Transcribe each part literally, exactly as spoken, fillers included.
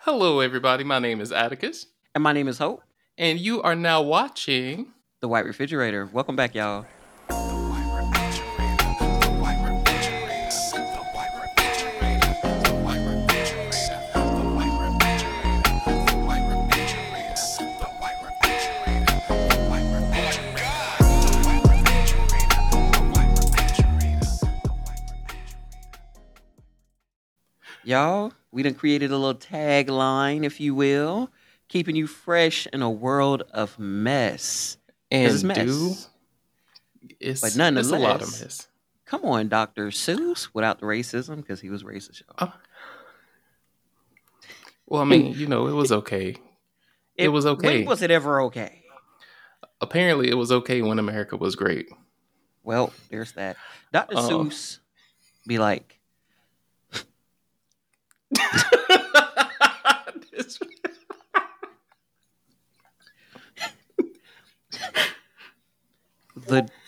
Hello, everybody. My name is Atticus, And my name is Hope, and you are now watching. the White Refrigerator. Welcome back, y'all. Y'all, we done created a little tagline, if you will, keeping you fresh in a world of mess. Because it's And do mess. But it's it's a lot of nonetheless, mess. come on, Doctor Seuss, without the racism, because he was racist, y'all. Uh, well, I mean, you know, it was okay. It It, was when okay. was it ever okay? Apparently, it was okay when America was great. Well, there's that. Doctor Uh, Seuss be like, this- the,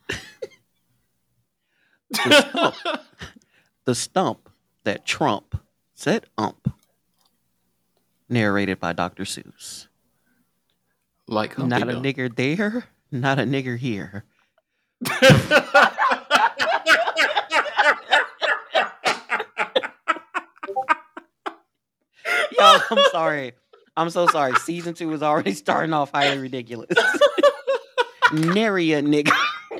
the stump, the stump that Trump said ump, narrated by Doctor Seuss. like Humpty Not a Dump. nigger there, not a nigger here. Y'all, I'm sorry. I'm so sorry. Season two is already starting off highly ridiculous. Nary a nigga.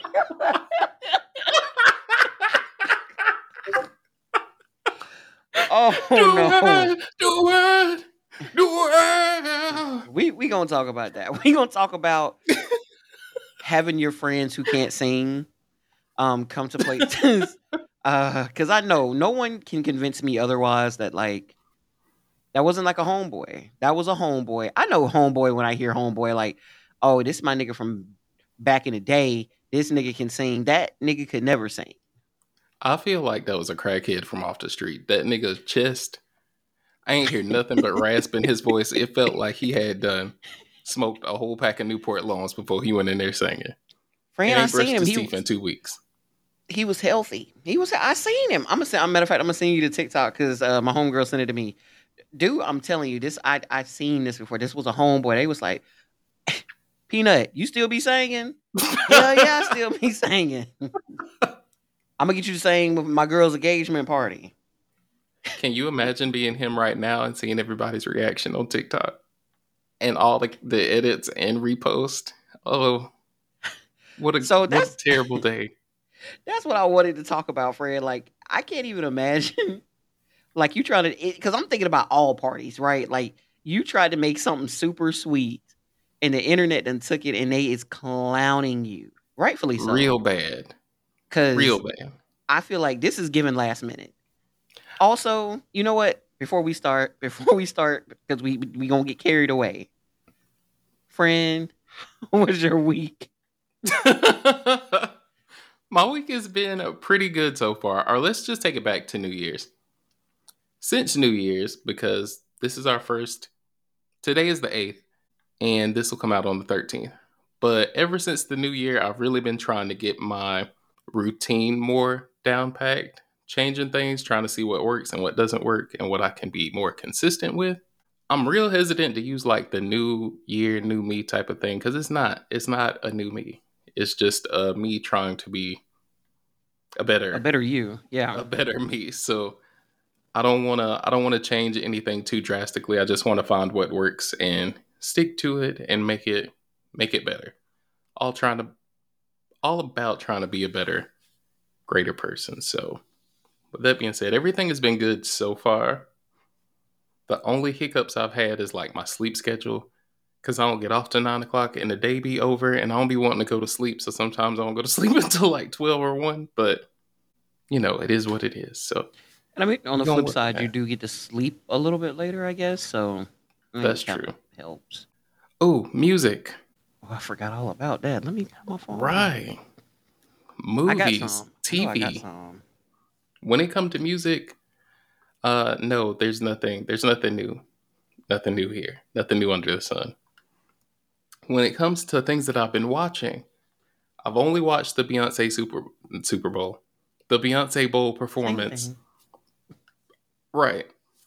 Oh do no. it, do it, do it. We we gonna talk about that. We gonna talk about having your friends who can't sing um come to places. Uh, cause I know no one can convince me otherwise that like that wasn't like a homeboy. That was a homeboy. I know homeboy when I hear homeboy, like, oh, this is my nigga from back in the day. This nigga can sing. That nigga could never sing. I feel like that was a crackhead from off the street. That nigga's chest. I ain't hear nothing but rasp in his voice. It felt like he had done smoked a whole pack of Newport Longs before he went in there singing. And Friend, I ain't seen brushed him. his He teeth in was two weeks. he was healthy. He was. I seen him. I'm gonna say. I'm matter of fact, I'm gonna send you the TikTok because uh, my homegirl sent it to me. Dude, I'm telling you, this I I seen this before. This was a homeboy. They was like, Peanut, you still be singing? Hell yeah, I still be singing. I'm gonna get you to sing with my girl's engagement party. Can you imagine being him right now and seeing everybody's reaction on TikTok and all the, the edits and repost? Oh, what a So what a that's terrible day. that's what I wanted to talk about, Fred. Like, I can't even imagine. Like, you trying to, because I'm thinking about all parties, right? Like, you tried to make something super sweet, and the internet then took it, and they is clowning you, rightfully so. Real bad. Real Because bad. I feel like this is given last minute. Also, you know what? Before we start, before we start, because we we gonna get carried away. Friend, how was your week? My week has been uh, pretty good so far. Or let's just take it back to New Year's. Since New Year's, because this is our first, today is the eighth, and this will come out on the thirteenth. But ever since the new year, I've really been trying to get my routine more down packed, changing things, trying to see what works and what doesn't work, and what I can be more consistent with. I'm real hesitant to use like the new year, new me type of thing because it's not. It's not a new me. It's just uh, me trying to be a A better, better you, yeah. a better me. So I don't want to. I don't want to change anything too drastically. I just want to find what works and stick to it and make it make it better. All trying to, all about trying to be a better, greater person. So with that being said, everything has been good so far. The only hiccups I've had is like my sleep schedule because I don't get off till nine o'clock and the day be over and I don't be wanting to go to sleep. So sometimes I don't go to sleep until like twelve or one. But you know, it is what it is. So And I mean, on we're the gonna flip work with side, you that. do get to sleep a little bit later, I guess. So I mean, That's it kind true. of helps. Oh, music. Oh, I forgot all about that. Let me get my phone. Right. I got Movies, some. I know I got T V. some. When it comes to music, uh no, there's nothing there's nothing new. Nothing new here. Nothing new under the sun. When it comes to things that I've been watching, I've only watched the Beyonce Super Super Bowl. The Beyonce Bowl Same performance. thing. Right.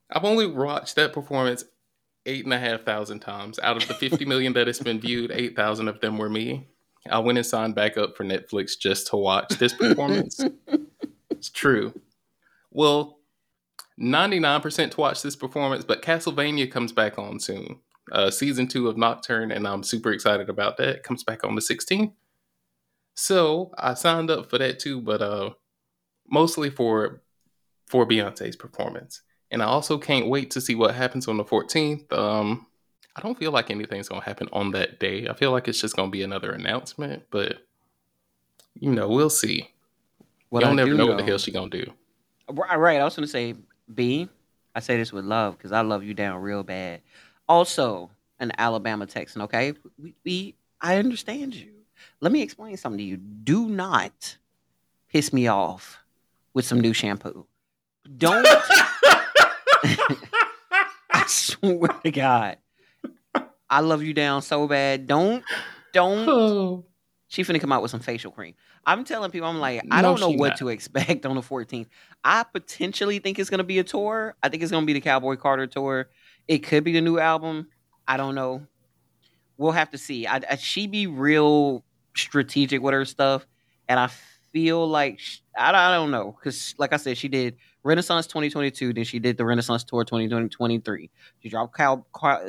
I've only watched that performance eight and a half thousand times. Out of the fifty million that it's been viewed, eight thousand of them were me. I went and signed back up for Netflix just to watch this performance. It's true. Well, ninety-nine percent to watch this performance, but Castlevania comes back on soon. Uh, season two of Nocturne, and I'm super excited about that. It comes back on the sixteenth. So I signed up for that too, but uh, mostly for for Beyonce's performance. And I also can't wait to see what happens on the fourteenth. Um, I don't feel like anything's going to happen on that day. I feel like it's just going to be another announcement, but, you know, we'll see. What Y'all I never do know what the know, hell she going to do. right? right, I was gonna say, B. I say this with love because I love you down real bad. Also, an Alabama Texan. Okay, we, we I understand you. Let me explain something to you. Do not piss me off with some new shampoo. Don't. I swear to God, I love you down so bad. Don't, don't. Oh, She finna come out with some facial cream. I'm telling people, I'm like, I no, don't know she what not. to expect on the fourteenth. I potentially think it's gonna be a tour. I think it's gonna be the Cowboy Carter tour. It could be the new album. I don't know. We'll have to see. I, I she be real strategic with her stuff, and I feel like sh I, don't- I don't know because, like I said, she did Renaissance twenty twenty-two, then she did the Renaissance tour twenty twenty-three. She dropped cow, cow,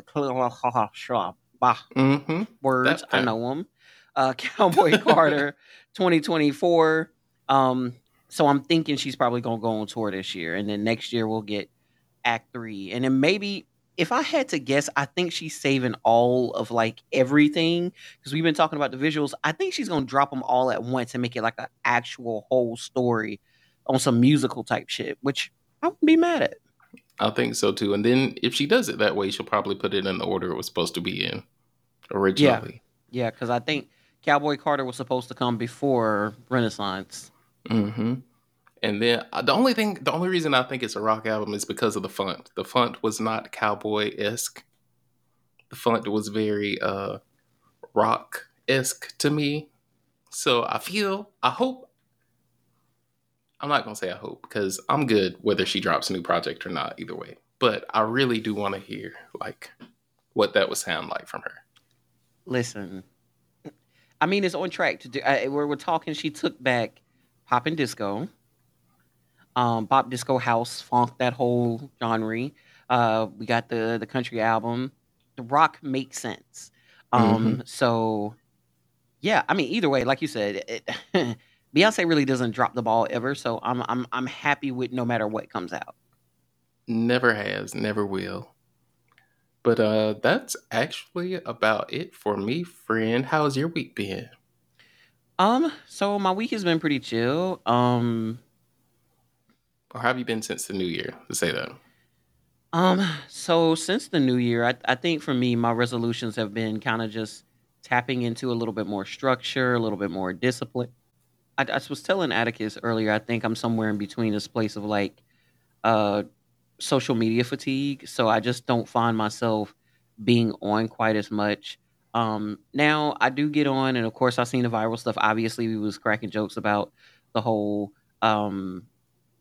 bah, Mm-hmm. words. That I fact. know them. Uh, Cowboy Carter twenty twenty-four. Um, so I'm thinking she's probably gonna go on tour this year, and then next year we'll get Act Three, and then maybe if I had to guess, I think she's saving all of like everything because we've been talking about the visuals. I think she's gonna drop them all at once and make it like an actual whole story on some musical type shit, which I wouldn't be mad at. I think so too. And then if she does it that way, she'll probably put it in the order it was supposed to be in Yeah, originally. yeah, because I think Cowboy Carter was supposed to come before Renaissance. Mm-hmm. And then uh, the only thing, the only reason I think it's a rock album is because of the font. The font was not cowboy esque. The font was very uh, rock esque to me. So I feel, I hope, I'm not gonna say I hope because I'm good whether she drops a new project or not. Either way, but I really do want to hear like what that would sound like from her. Listen, I mean, it's on track to do. I, we're, we're talking. She took back pop and disco, um, pop disco house funk, that whole genre. Uh, we got the the country album. The rock makes sense. Mm-hmm. Um, so yeah, I mean, either way, like you said, it, Beyonce really doesn't drop the ball ever. So I'm I'm I'm happy with no matter what comes out. Never has, never will. But uh, that's actually about it for me, friend. How's your week been? Um, so my week has been pretty chill. Um, Or have you been since the new year? To say that. Um, so since the new year, I, I think for me, my resolutions have been kind of just tapping into a little bit more structure, a little bit more discipline. I, I was telling Atticus earlier, I think I'm somewhere in between this place of like uh social media fatigue. So I just don't find myself being on quite as much. Um, now I do get on, and of course I've seen the viral stuff. Obviously, we was cracking jokes about the whole um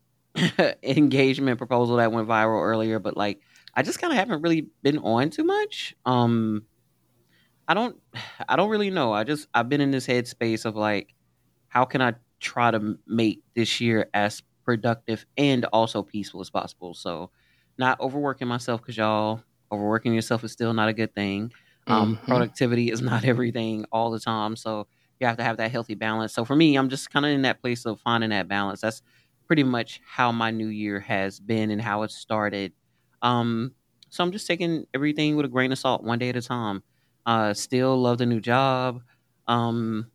engagement proposal that went viral earlier, but like I just kind of haven't really been on too much. Um, I don't, I don't really know. I just I've been in this headspace of like, how can I try to m- make this year as productive and also peaceful as possible? So, not overworking myself because y'all overworking yourself is still not a good thing. Um, Mm-hmm. productivity is not everything all the time, so you have to have that healthy balance. So for me, I'm just kind of in that place of finding that balance. That's pretty much how my new year has been and how it started. Um, so I'm just taking everything with a grain of salt, one day at a time. Uh, still love the new job. Um,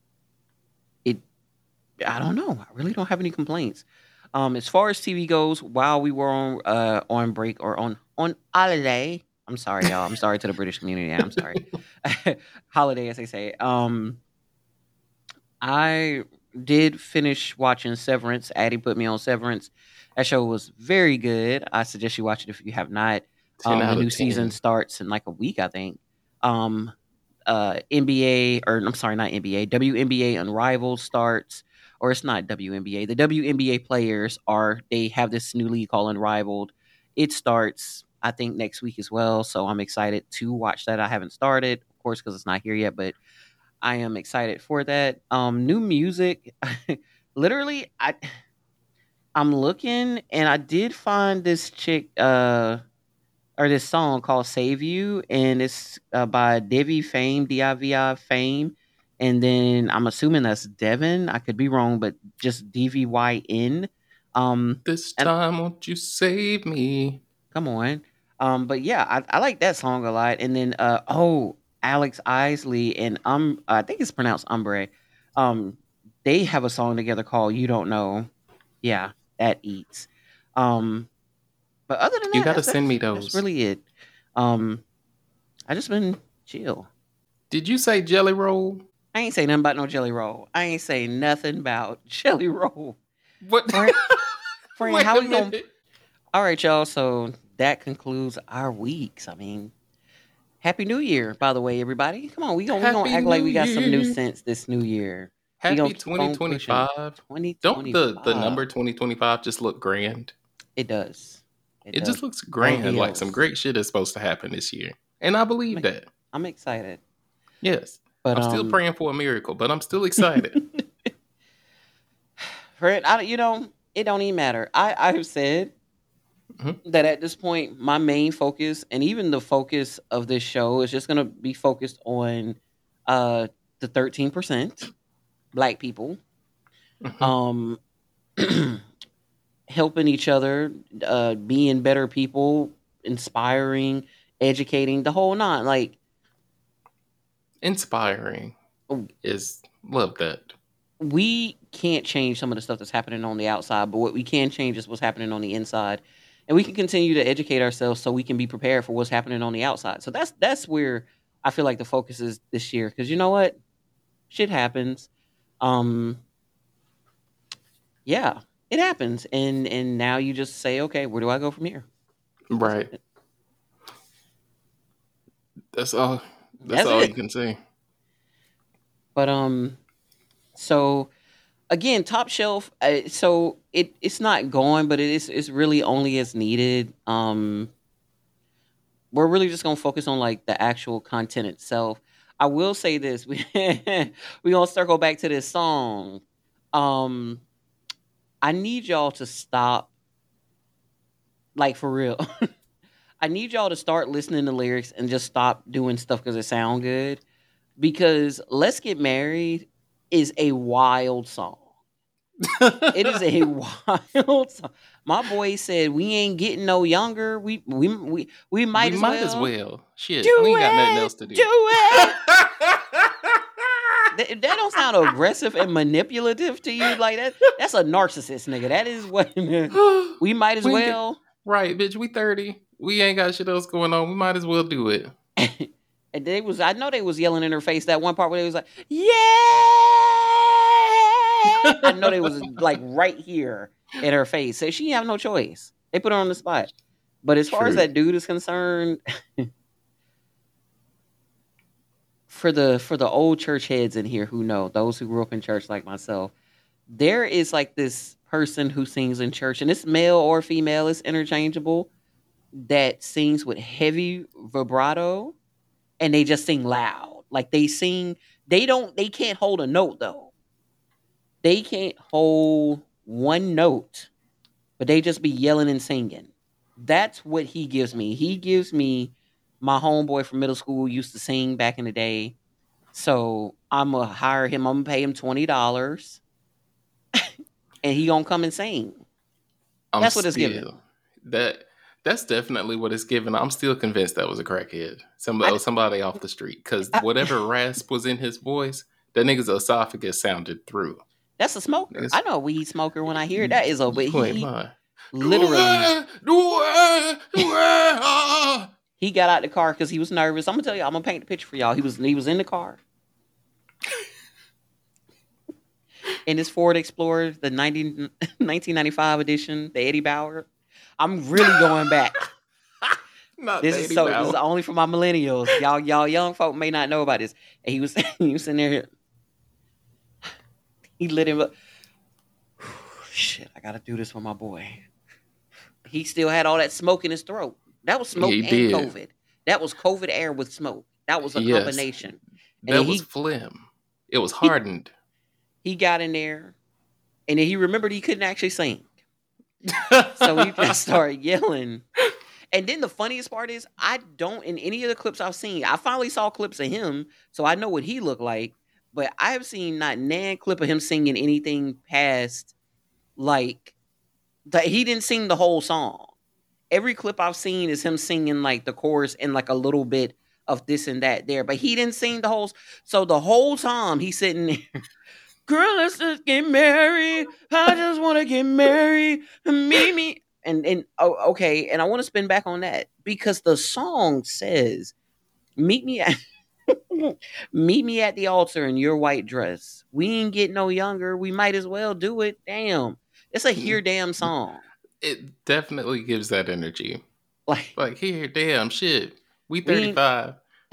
it I don't know. I really don't have any complaints. Um, as far as T V goes, while we were on uh on break or on on holiday, I'm sorry, y'all. I'm sorry to the British community. I'm sorry. Holiday, as they say. Um, I did finish watching Severance. Addie put me on Severance. That show was very good. I suggest you watch it if you have not. ten Um, the out of new season ten. starts in like a week, I think. Um, uh, N B A, or I'm sorry, not N B A, W N B A Unrivaled starts, or it's not W N B A. The W N B A players are, they have this new league called Unrivaled. it starts, I think, next week as well. So I'm excited to watch that. I haven't started, of course, because it's not here yet, but I am excited for that. Um, new music. Literally, I I'm looking and I did find this chick uh or this song called Save You, and it's uh, by Divi Fame, D I V I Fame. And then I'm assuming that's Devin. I could be wrong, but just D V Y N. Um This and time, won't you save me? come on. Um, but yeah, I, I like that song a lot. And then uh oh, Alex Isley and um I think it's pronounced Umbre. Um, they have a song together called You Don't Know. Yeah, that eats. Um, but other than You that, gotta that's send me that's that's those. really it. Um, I just been chill. Did you say Jelly Roll? I ain't say nothing about no jelly roll. I ain't say nothing about jelly roll. What? Friend, friend, Wait how a we going? minute. All right, y'all. So that concludes our weeks. I mean, Happy New Year, by the way, everybody. Come on, we gonna we gonna Happy act like New we got some new Year. sense this new year. We gonna Happy keep on pushing. twenty twenty-five. Don't the, the twenty twenty-five. number twenty twenty-five just look grand? It does. It It does. just looks All grand, like some Dios. great shit is supposed to happen this year. And I I'm, believe that. I'm excited. Yes. But I'm still um, praying for a miracle, but I'm still excited. Fred, I you know it don't even matter. I I have said Mhm. that at this point, my main focus and even the focus of this show is just gonna be focused on uh the thirteen percent black people. Mhm. Um. Helping each other, uh, being better people, inspiring, educating, the whole nine. Like Inspiring is love that. we can't change some of the stuff that's happening on the outside, but what we can change is what's happening on the inside, and we can continue to educate ourselves so we can be prepared for what's happening on the outside. So that's that's where I feel like the focus is this year, because you know what, shit happens. Um, yeah, it happens, and and now you just say, okay, where do I go from here? That's Right. it. That's all that's That's all you it. can say. But um, so again, top shelf. Uh, so it it's not going, but it is it's really only as needed. Um, we're really just gonna focus on like the actual content itself. I will say this: we we gonna circle back to this song. Um, I need y'all to stop, like for real. I need y'all to start listening to lyrics and just stop doing stuff because it sound good. Because "Let's Get Married" is a wild song. It is a wild song. My boy said, "We ain't getting no younger. We we we we We might as might as well well. Shit. We do ain't got nothing it, else to do. do it." That, that don't sound aggressive and manipulative to you like that. That's a narcissist, nigga. That is what we might as We ain't get well. right, bitch. We thirty. We ain't got shit else going on. We might as well do it. And they was I know they was yelling in her face that one part where they was like, "Yeah!" I know they was like right here in her face. So she have no choice. They put her on the spot. But as far as True. that dude is concerned, for the for the old church heads in here who know, those who grew up in church like myself, there is like this person who sings in church, and it's male or female, it's interchangeable, that sings with heavy vibrato and they just sing loud. Like they sing, they don't they can't hold a note though. They can't hold one note, but they just be yelling and singing. That's what he gives me. He gives me my homeboy from middle school used to sing back in the day. So I'm gonna hire him. I'm gonna pay him twenty dollars, and he gonna come and sing. I'm That's what it's giving. still that. That's definitely what it's given. I'm still convinced that was a crackhead. I, Somebody, somebody off the street. Because I, whatever rasp was in his voice, that nigga's esophagus sounded through. that's a smoker. Niggas, I know a weed smoker when I hear it. That is a but you ain't he lying. literally he got out the car because he was nervous. I'm gonna tell you. I'm gonna paint the picture for y'all. He was he was in the car in his Ford Explorer, the nineteen ninety-five edition, the Eddie Bauer. I'm really going back. Not This is so. This is Bow. only for my millennials. Y'all, y'all, young folk may not know about this. And he was, he was sitting there. He lit him up. Shit, I gotta do this for my boy. he still had all that smoke in his throat. That was smoke He and did. COVID. That was COVID air with smoke. That was a Yes. combination. And then That was he phlegm. It was he hardened. he got in there, and then he remembered he couldn't actually sing, so he just started yelling. And then the funniest part is, I don't in any of the clips I've seen. I finally saw clips of him, so I know what he looked like. But I have seen not nan clip of him singing anything past like that. He didn't sing the whole song. Every clip I've seen is him singing like the chorus and like a little bit of this and that there, but he didn't sing the whole. So the whole time he's sitting there, girl, let's just get married. I just want to get married. Meet me. And and oh, okay, and I want to spin back on that because the song says, "Meet me at meet me at the altar in your white dress. We ain't get no younger. We might as well do it. Damn, it's a here damn song. It definitely gives that energy. Like Like, here, damn, shit. We we ain't, thirty-five.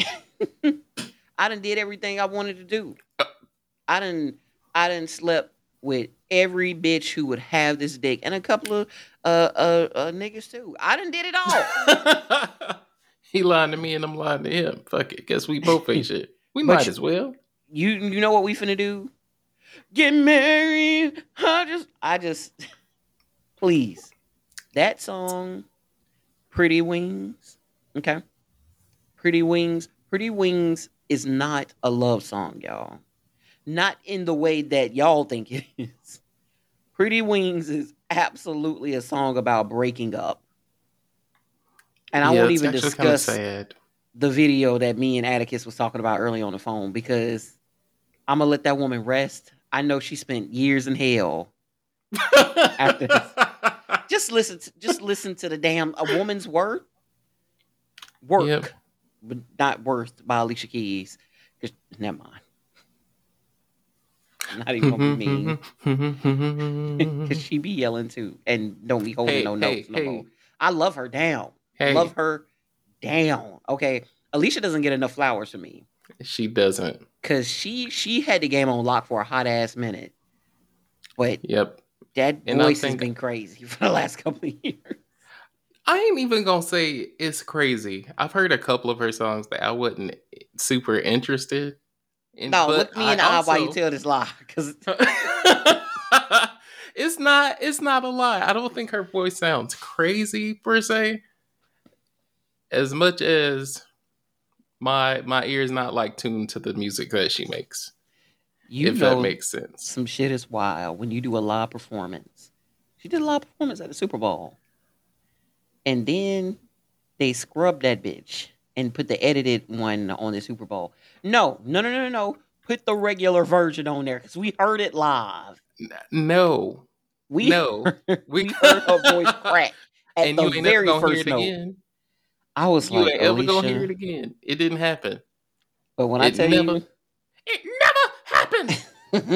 I done did everything I wanted to do. Uh, I done I done slept with every bitch who would have this dick and a couple of uh uh, uh niggas too. I done did it all. He lying to me and I'm lying to him. Fuck it. Guess we both ain't shit. We But might you, as well. you you know what we finna do? Get married. I just I just please. That song, Pretty Wings. Okay. Pretty Wings. Pretty Wings is not a love song, y'all. Not in the way that y'all think it is. Pretty Wings is absolutely a song about breaking up. And I Yeah, won't it's even actually kind of discuss sad. the video that me and Atticus was talking about early on the phone because I'm gonna let that woman rest. I know she spent years in hell after this. Just listen to, just listen to the damn A Woman's Worth. Work. Yep. But not Worth by Alicia Keys. Just, never mind. I'm not even gonna be mean. Because she be yelling too. And don't be holding Hey, no hey, notes no more. hey, I love her down. hey. Love her down. Okay. Alicia doesn't get enough flowers from me. She doesn't. Cause she she had the game on lock for a hot ass minute. But Yep. that And I voice has think been crazy for the last couple of years. I ain't even gonna say it's crazy. I've heard a couple of her songs that I wasn't super interested in, No, but look me I in the eye while you also tell this lie. Cause it's not it's not a lie. I don't think her voice sounds crazy per se, as much as my my ear is not like tuned to the music that she makes. you If that know makes sense. some shit is wild when you do a live performance. She did a live performance at the Super Bowl. And then they scrubbed that bitch and put the edited one on the Super Bowl. No, no, no, no, no. Put the regular version on there because we heard it live. No, We no, heard, we we heard her voice crack at and the you ain't never very gonna hear first it note. again. I was You like, ain't ever gonna hear Alicia. it again. It didn't happen. But when I It tell never. you, It never happened.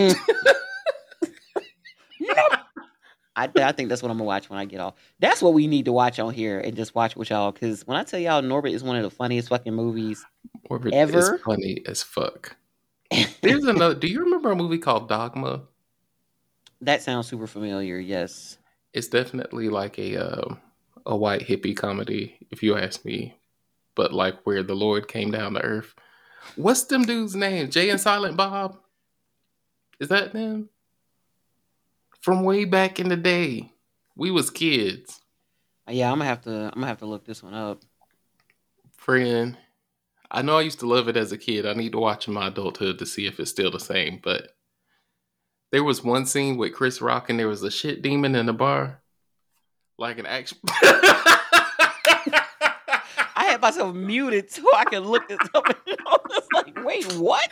no, I, th- I think that's what I'm gonna watch when I get off. That's what we need to watch on here and just watch with y'all. Because when I tell y'all, Norbit is one of the funniest fucking movies Orbit is ever. funny as fuck. There's another. Do you remember a movie called Dogma? That sounds super familiar. Yes. It's definitely like a uh, a white hippie comedy, if you ask me. But like where the Lord came down to earth. What's them dudes' name? Jay and Silent Bob? Is that them? From way back in the day. We was kids. Yeah, I'm gonna have to. I'm gonna have to look this one up. Friend. I know I used to love it as a kid. I need to watch in my adulthood to see if it's still the same. But there was one scene with Chris Rock and there was a shit demon in the bar. Like an action. I had myself muted so I could look this up. And I was like, wait, what?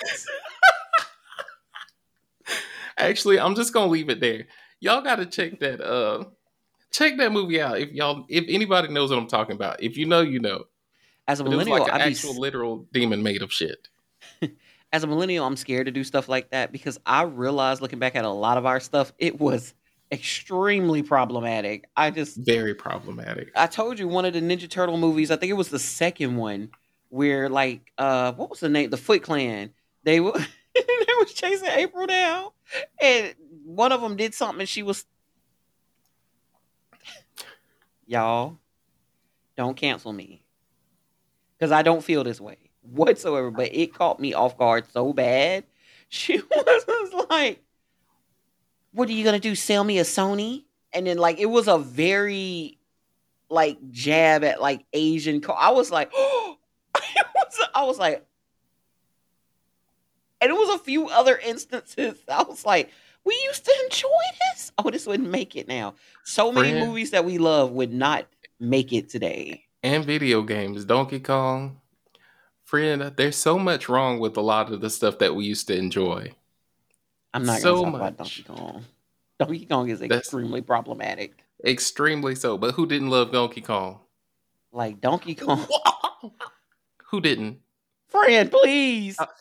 Actually, I'm just gonna leave it there. Y'all gotta check that uh check that movie out if y'all if anybody knows what I'm talking about. If you know, you know. As a But it was millennial, like an I'd be actual literal demon made of shit. as a millennial, I'm scared to do stuff like that because I realized looking back at a lot of our stuff, it was extremely problematic. I just Very problematic. I told you one of the Ninja Turtle movies, I think it was the second one, where like uh what was the name? The Foot Clan. They were they was chasing April down. And one of them did something and she was y'all, don't cancel me because I don't feel this way whatsoever. But it caught me off guard so bad. She was just like, "What are you gonna do? Sell me a Sony?" And then like it was a very like jab at like Asian. Co- I was like, oh, I was like, and it was a few other instances. I was like, we used to enjoy this. Oh, this wouldn't make it now. So many Friend, movies that we love would not make it today. and video games, Donkey Kong. Friend, there's so much wrong with a lot of the stuff that we used to enjoy. I'm not gonna So talk about Donkey much. Kong. Donkey Kong is That's extremely problematic. extremely so. But who didn't love Donkey Kong? Like Donkey Kong, Who didn't? friend, please. Uh,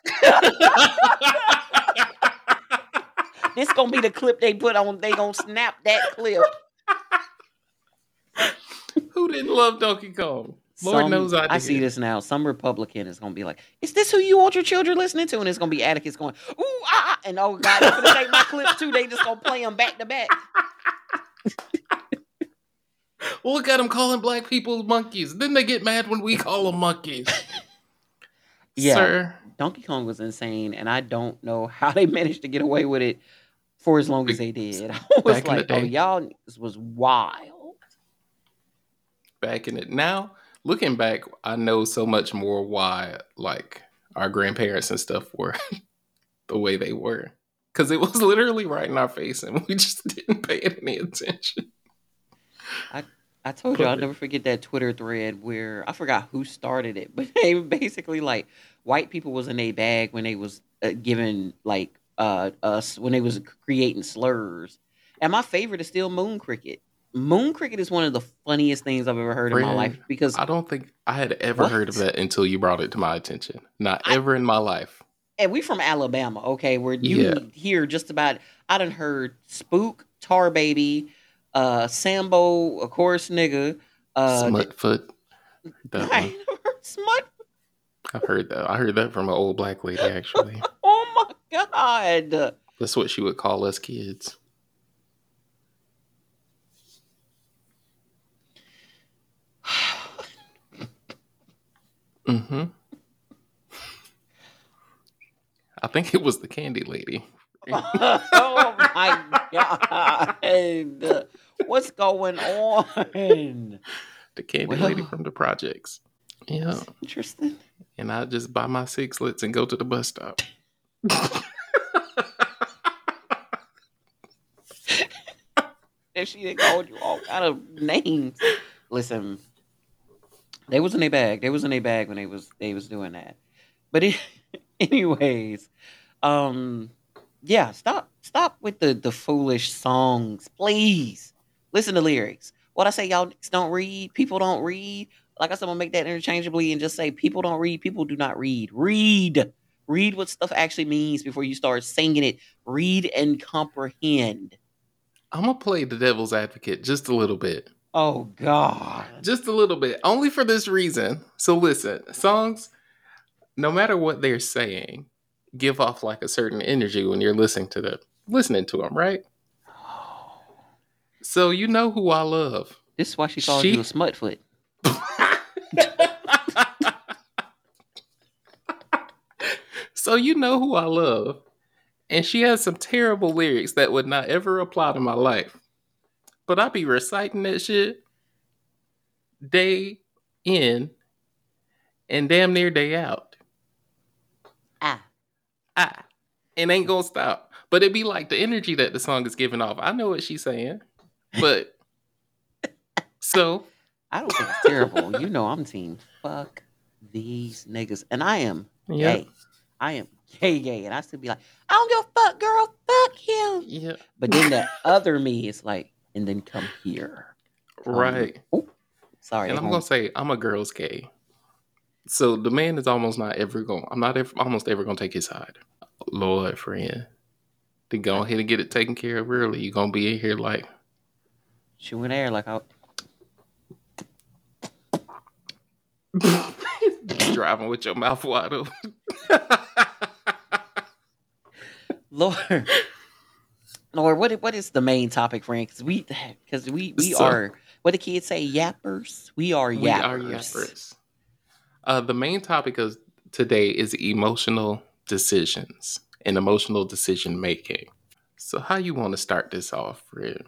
This gonna be the clip they put on. They gonna snap that clip. Who didn't love Donkey Kong? Lord Some, knows I did. I see this now. Some Republican is gonna be like, "Is this who you want your children listening to?" And it's gonna be Atticus going, "Ooh ah," ah," and oh god, they're gonna take my clips too. They just gonna play them back to back. Look at them calling black people monkeys. Then they get mad when we call them monkeys. Yeah, Sir, Donkey Kong was insane, and I don't know how they managed to get away with it for as long as they did. I was Back in the like, "Oh, day. y'all, this was wild." back in it now, looking back, I know so much more why like our grandparents and stuff were the way they were. Because it was literally right in our face and we just didn't pay it any attention. I I told you I'll But never forget that Twitter thread where I forgot who started it, but they basically like white people was in a bag when they was uh, giving like uh us when they was creating slurs. And my favorite is still Moon Cricket. Moon Cricket is one of the funniest things I've ever heard in my life friend, because I don't think I had ever heard of what? that until you brought it to my attention. Not I ever in my life. and we from Alabama, okay, where you Yeah. can hear just about I done heard Spook, Tar Baby, uh Sambo, of course, nigga, uh Smutfoot. That I one. ain't never heard Smut. I've heard that. I heard that from an old black lady actually. Oh my god. That's what she would call us kids. Mm-hmm. I think it was the candy lady. Oh my god. What's going on? The candy lady Well, from the projects. Yeah. that's interesting. And I just buy my sixlets and go to the bus stop. And she done called you all kind of names. Listen, they was in a bag. They was in a bag when they was they was doing that. But it, anyways, um, yeah, stop stop with the the foolish songs, please. Listen to lyrics. What I say, y'all niggas don't read. People don't read. Like I said, I'm gonna make that interchangeably and just say people don't read. People do not read. Read. Read what stuff actually means before you start singing it. Read and comprehend. I'm going to play the devil's advocate just a little bit. Oh God. Just a little bit. Only for this reason. So listen, songs, no matter what they're saying, give off like a certain energy when you're listening to them. Listening to them, right? So you know who I love. This is why she calls you a She smutfoot. So you know who I love. And she has some terrible lyrics that would not ever apply to my life. But I be reciting that shit day in and damn near day out. Ah. Ah. And ain't gonna stop. But it be like the energy that the song is giving off. I know what she's saying. But so I don't think it's terrible. You know I'm team fuck these niggas. And I am yeah. gay. I am gay gay. And I still be like, I don't give a fuck, girl. Fuck him. Yeah. But then that other me is like, and then come here. Come Right. Oh, sorry. And they I'm gon- gonna say I'm a girl's gay. So the man is almost not ever going I'm not ever, almost ever gonna take his side. Lord friend. To go ahead and get it taken care of early. You're gonna be in here like She went there like I driving with your mouth wide open. Lord. Lord, what what is the main topic, friend? Because we because we we So- are What the kids say, yappers. We are We are yappers. yappers. Uh, the main topic of today is emotional decisions and emotional decision making. So, how you want to start this off, Fred?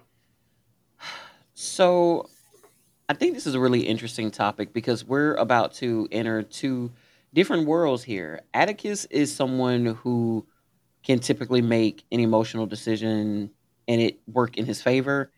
So I think this is a really interesting topic because we're about to enter two different worlds here. Atticus is someone who can typically make an emotional decision and it work in his favor.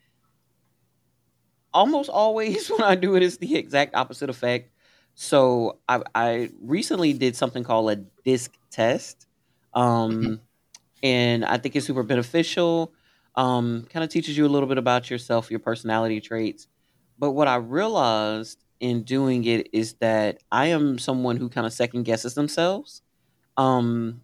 Almost always when I do it, it's the exact opposite effect. So I, I recently did something called a disc test. Mhm. Um, and I think it's super beneficial. Um, kind of teaches you a little bit about yourself, your personality traits. But what I realized in doing it is that I am someone who kind of second guesses themselves. Um,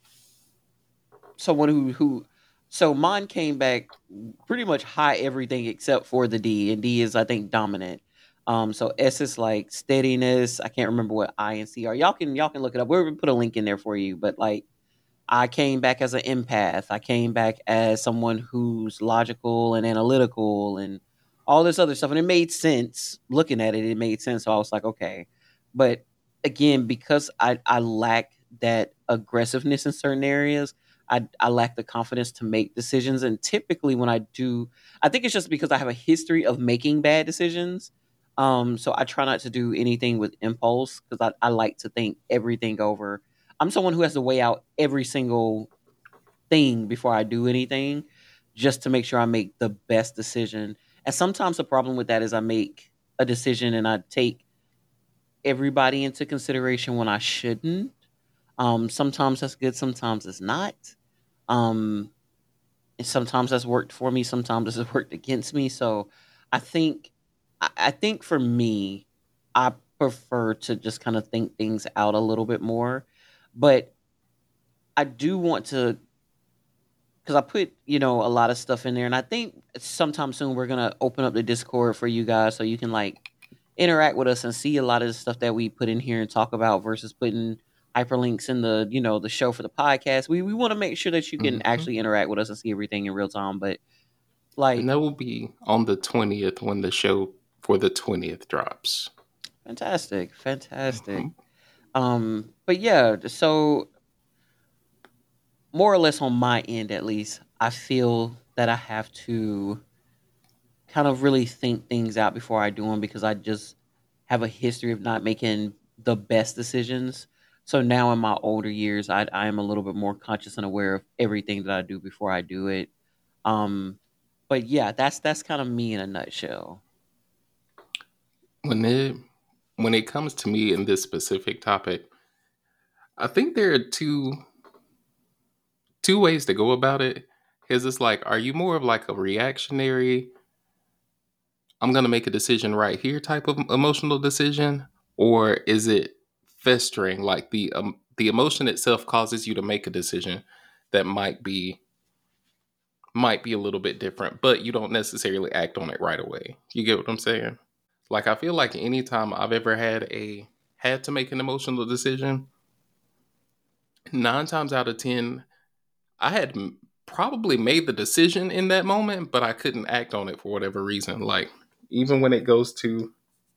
someone who who, so mine came back pretty much high everything except for the D, and D is I think dominant. Um, so S is like steadiness. I can't remember what I and C are. Y'all can y'all can look it up. We're gonna put a link in there for you. But like I came back as an empath. I came back as someone who's logical and analytical and all this other stuff. And it made sense looking at it. It made sense. So I was like, okay. But again, because I, I lack that aggressiveness in certain areas, I, I lack the confidence to make decisions. And typically, when I do, I think it's just because I have a history of making bad decisions. Um, so I try not to do anything with impulse because I, I like to think everything over. I'm someone who has to weigh out every single thing before I do anything just to make sure I make the best decision. And sometimes the problem with that is I make a decision and I take everybody into consideration when I shouldn't. Um, sometimes that's good, sometimes it's not. Um, and sometimes that's worked for me, sometimes this has worked against me. So I think I, I think for me, I prefer to just kind of think things out a little bit more. But I do want to because I put you know a lot of stuff in there, and I think sometime soon we're gonna open up the Discord for you guys so you can like interact with us and see a lot of the stuff that we put in here and talk about versus putting hyperlinks in the you know the show for the podcast. We we want to make sure that you can Mhm. actually interact with us and see everything in real time. But And like, that will be on the twentieth when the show for the twentieth drops. fantastic, fantastic. Mhm. Um, but yeah, so more or less on my end at least, I feel that I have to kind of really think things out before I do them because I just have a history of not making the best decisions. So now in my older years, I I am a little bit more conscious and aware of everything that I do before I do it. Um, but yeah, that's that's kind of me in a nutshell. When it when it comes to me in this specific topic, I think there are two two ways to go about it. Because it's like, are you more of like a reactionary, I'm gonna make a decision right here type of emotional decision, or is it festering like the um, the emotion itself causes you to make a decision that might be might be a little bit different, but you don't necessarily act on it right away. You get what I'm saying? Like I feel like anytime I've ever had a had to make an emotional decision, nine times out of ten, I had m- probably made the decision in that moment, but I couldn't act on it for whatever reason. Like even when it goes to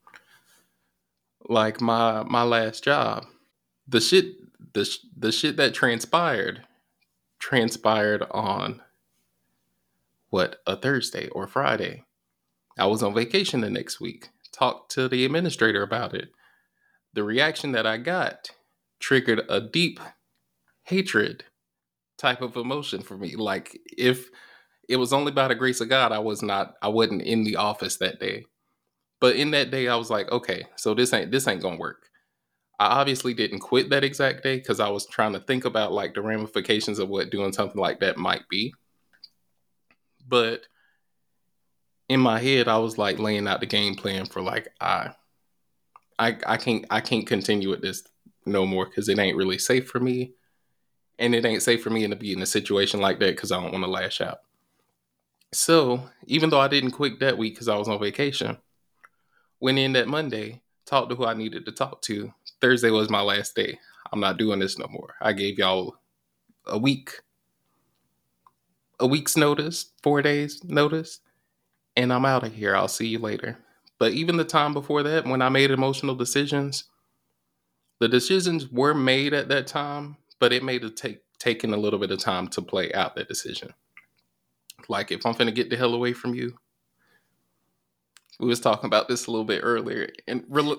like my my last job, the shit the sh- the shit that transpired transpired on what a Thursday or Friday. I was on vacation the next week. Talked to the administrator about it. The reaction that I got triggered a deep hatred type of emotion for me. Like if it was only by the grace of God, I was not I wasn't in the office that day. But in that day I was like, okay, so this ain't this ain't gonna work. I obviously didn't quit that exact day because I was trying to think about like the ramifications of what doing something like that might be. But in my head, I was like laying out the game plan for like I I I can't I can't continue with this no more because it ain't really safe for me, and it ain't safe for me to be in a situation like that because I don't want to lash out. So even though I didn't quit that week because I was on vacation, went in that Monday, talked to who I needed to talk to. Thursday was my last day. I'm not doing this no more. I gave y'all a week, a week's notice, four days notice, and I'm out of here. I'll see you later. But even the time before that, when I made emotional decisions, the decisions were made at that time, but it may have take taken a little bit of time to play out that decision. Like if I'm finna get the hell away from you, we was talking about this a little bit earlier, and re-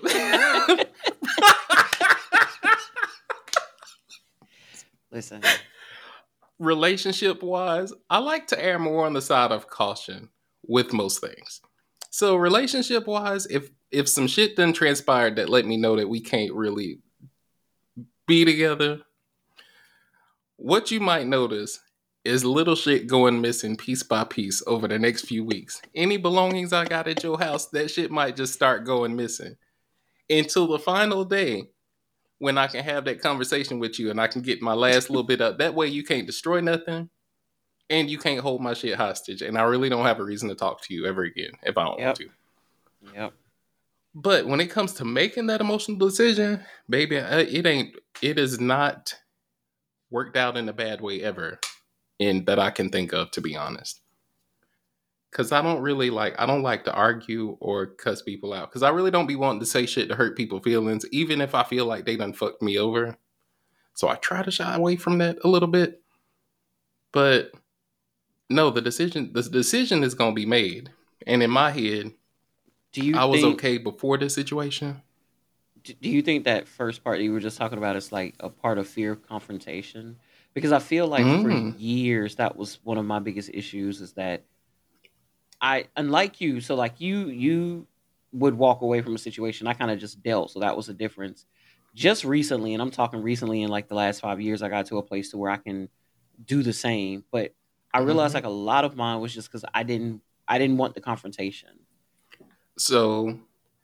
Listen, relationship wise, I like to err more on the side of caution with most things. So relationship wise, if if some shit done transpired that let me know that we can't really be together, what you might notice is little shit going missing piece by piece over the next few weeks. Any belongings I got at your house, that shit might just start going missing until the final day when I can have that conversation with you and I can get my last little bit up. That way you can't destroy nothing and you can't hold my shit hostage. And I really don't have a reason to talk to you ever again if I don't yep. want to. Yep. But when it comes to making that emotional decision, baby, it ain't, it is not worked out in a bad way ever. In that I can think of, to be honest. Because I don't really like, I don't like to argue or cuss people out. Because I really don't be wanting to say shit to hurt people's feelings, even if I feel like they done fucked me over. So I try to shy away from that a little bit. But no, the decision, the decision is going to be made. And in my head, do you I was think, okay before this situation. Do you think that first part you were just talking about is like a part of fear of confrontation? Because I feel like for Mm. years that was one of my biggest issues is that I, unlike you, so like you, you would walk away from a situation. I kind of just dealt, so that was the difference. Just recently, and I'm talking recently in like the last five years, I got to a place to where I can do the same. But I realized Mm-hmm. like a lot of mine was just because I didn't, I didn't want the confrontation. So,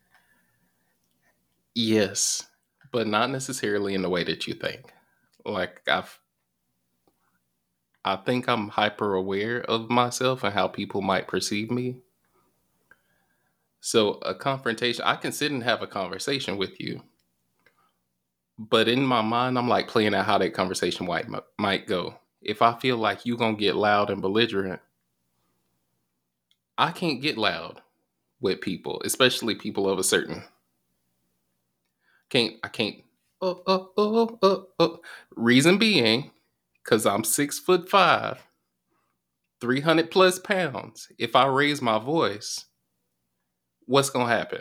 yes, but not necessarily in the way that you think. Like I've I think I'm hyper aware of myself and how people might perceive me. So a confrontation, I can sit and have a conversation with you, but in my mind, I'm like playing out how that conversation might might go. If I feel like you gonna get loud and belligerent, I can't get loud with people, especially people of a certain. Can't I can't. Oh oh oh oh oh. Reason being, because I'm six foot five, three hundred plus pounds. If I raise my voice, what's gonna happen?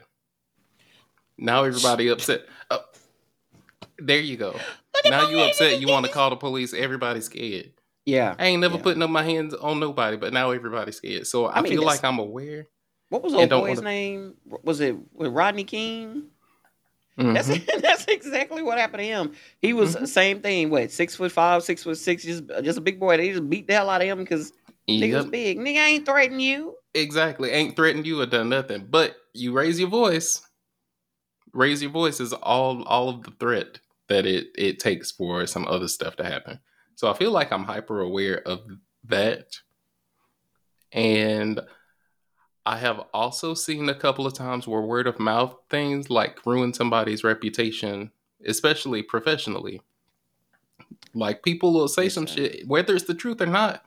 Now everybody upset. Oh, there you go. Now you upset. You want to call the police. Everybody's scared. Yeah, I ain't never yeah. putting up my hands on nobody, but now everybody's scared. So I, I mean, feel that's like I'm aware what was and old don't want boy's to. name? Was it with Rodney King? That's Mm-hmm, that's exactly what happened to him. He was mm-hmm. same thing. What, six foot five, six foot six, just just a big boy. They just beat the hell out of him because nigga was Yep, big. Nigga ain't threatening you. exactly. Ain't threatened you or done nothing, but you raise your voice. Raise your voice is all all of the threat that it it takes for some other stuff to happen. So I feel like I'm hyper aware of that, and I have also seen a couple of times where word of mouth things like ruin somebody's reputation, especially professionally. Like people will say some Listen, shit, whether it's the truth or not.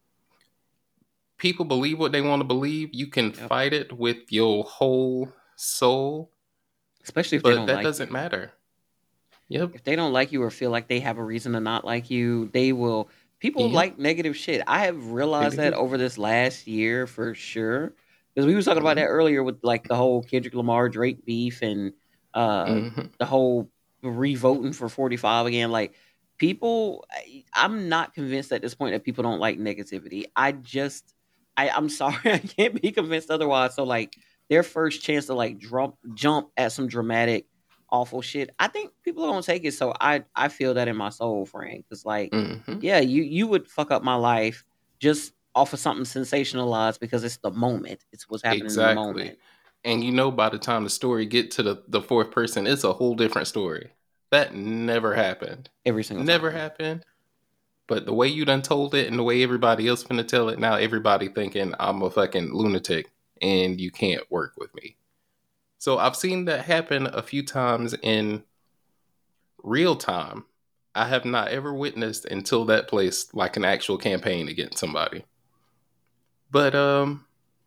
People believe what they want to believe. You can yep. fight it with your whole soul, Especially if they but don't that like doesn't you. matter. Yep. If they don't like you or feel like they have a reason to not like you, they will. People Yep. like negative shit. I have They realized that do. over this last year for sure. Because we was talking about Mm-hmm. that earlier with like the whole Kendrick Lamar Drake beef and uh Mm-hmm. the whole re-voting for forty-five again. Like people, I, I'm not convinced at this point that people don't like negativity. I just, I, I'm sorry, I can't be convinced otherwise. So like their first chance to like jump jump at some dramatic awful shit, I think people are gonna take it. So I I feel that in my soul, Frank. It's like, Mm-hmm. yeah, you you would fuck up my life just off of something sensationalized because it's the moment. It's what's happening in the Exactly. moment. And you know, by the time the story get to the, the fourth person, it's a whole different story. That never happened. Every single Never time. happened. But the way you done told it and the way everybody else finna tell it, now everybody thinking I'm a fucking lunatic and you can't work with me. So I've seen that happen a few times in real time. I have not ever witnessed until that place like an actual campaign against somebody. But um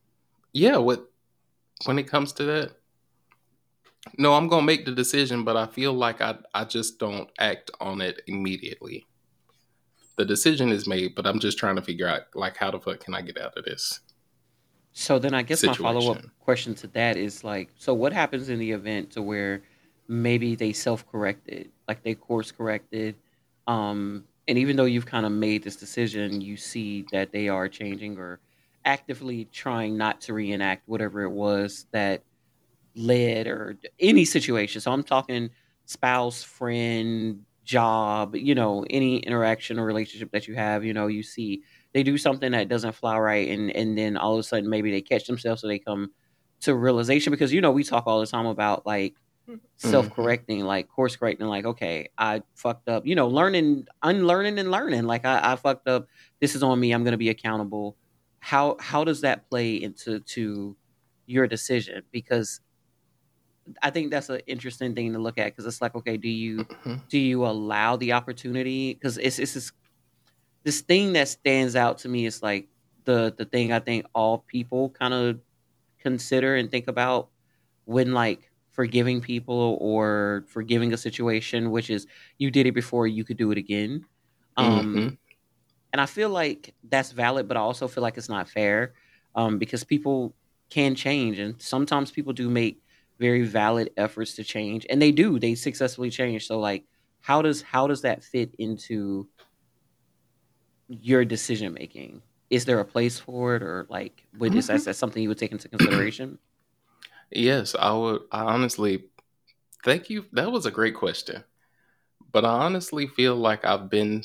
yeah, what when it comes to that, no, I'm gonna make the decision, but I feel like I I just don't act on it immediately. The decision is made, but I'm just trying to figure out like how the fuck can I get out of this So then I guess my follow-up situation. question to that is like, so what happens in the event to where maybe they self-corrected, like they course corrected, um, and even though you've kind of made this decision, you see that they are changing or actively trying not to reenact whatever it was that led or any situation. So I'm talking spouse, friend, job, you know, any interaction or relationship that you have, you know, you see they do something that doesn't fly right and and then all of a sudden maybe they catch themselves so they come to realization because you know, we talk all the time about like Hmm. self-correcting, like course correcting, like, okay, I fucked up, you know, learning, unlearning and learning. Like I, I fucked up. This is on me. I'm gonna be accountable. How how does that play into to your decision? Because I think that's an interesting thing to look at because it's like, okay, do you Hmm. do you allow the opportunity? Because it's it's this this thing that stands out to me is like the the thing I think all people kind of consider and think about when like forgiving people or forgiving a situation, which is you did it before, you could do it again. Hmm. Um, and I feel like that's valid, but I also feel like it's not fair um, because people can change, and sometimes people do make very valid efforts to change, and they do. They successfully change. So, like, how does how does that fit into your decision making? Is there a place for it, or like, would is that, Hmm. that something you would take into consideration? Yes, I would. I honestly thank you. That was a great question, but I honestly feel like I've been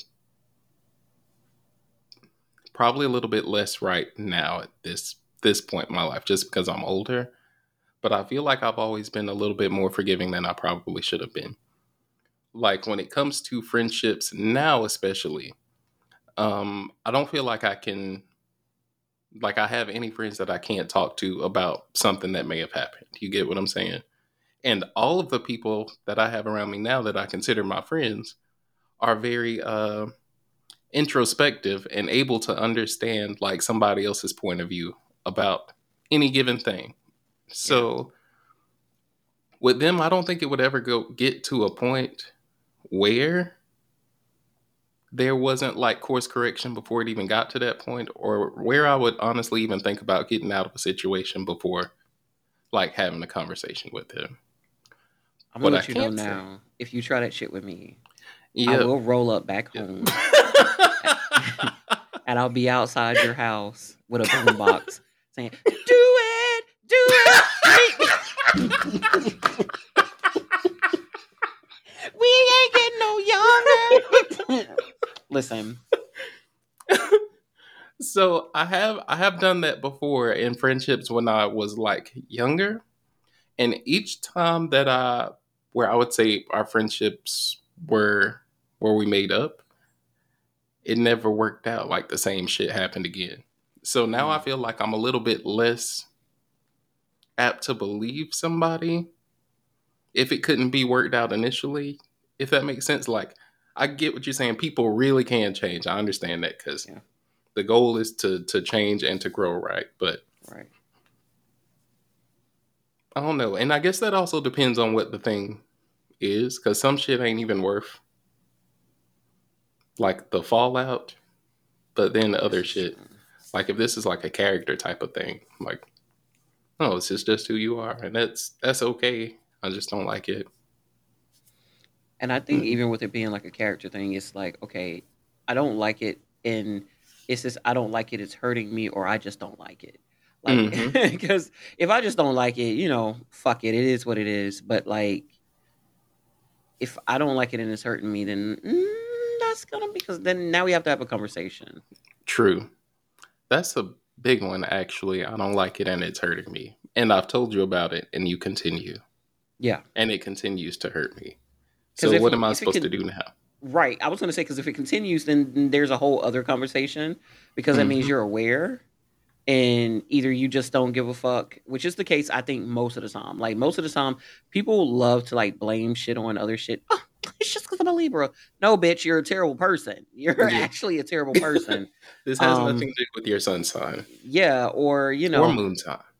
probably a little bit less right now at this this point in my life, just because I'm older. But I feel like I've always been a little bit more forgiving than I probably should have been. Like when it comes to friendships now, especially, um, I don't feel like I can like I have any friends that I can't talk to about something that may have happened. You get what I'm saying? And all of the people that I have around me now that I consider my friends are very uh, introspective and able to understand like somebody else's point of view about any given thing. Yeah. So with them, I don't think it would ever go get to a point where there wasn't like course correction before it even got to that point, or where I would honestly even think about getting out of a situation before like having a conversation with him. I'm gonna What I let you know can't say, now. If you try that shit with me, I yep, will roll up back yep. home and I'll be outside your house with a boombox saying, "Do it, do it, meet me." We ain't getting no younger. Listen, So I have I have done that before in friendships when I was like younger, and each time that I where I would say our friendships were where we made up, it never worked out. Like the same shit happened again. So now I mm, feel like I'm a little bit less apt to believe somebody if it couldn't be worked out initially. If that makes sense, like I get what you're saying. People really can change. I understand that because yeah, the goal is to to change and to grow, right? But right. I don't know. And I guess that also depends on what the thing is, because some shit ain't even worth like the fallout. But then the This other is shit, true. like if this is like a character type of thing, like no, it's just just who you are, and that's that's okay. I just don't like it. And I think even with it being like a character thing, it's like, okay, I don't like it, and it's just I don't like it. It's hurting me, or I just don't like it. Like, Mm-hmm. because if I just don't like it, you know, fuck it. It is what it is. But like, if I don't like it and it's hurting me, then mm, that's gonna because then now we have to have a conversation. True. That's a big one, actually. I don't like it, and it's hurting me. And I've told you about it, and you continue, Yeah, and it continues to hurt me. because So if what am I if it supposed to can do now? right, I was gonna say because if it continues, then, then there's a whole other conversation because that means Mm-hmm. you're aware and either you just don't give a fuck, which is the case I think most of the time. Like most of the time, people love to like blame shit on other shit. Oh, it's just because I'm a Libra. No, bitch, you're a terrible person. You're Yeah. actually a terrible person. This has nothing Um, to do with your sun sign yeah, or you or know, moon sign.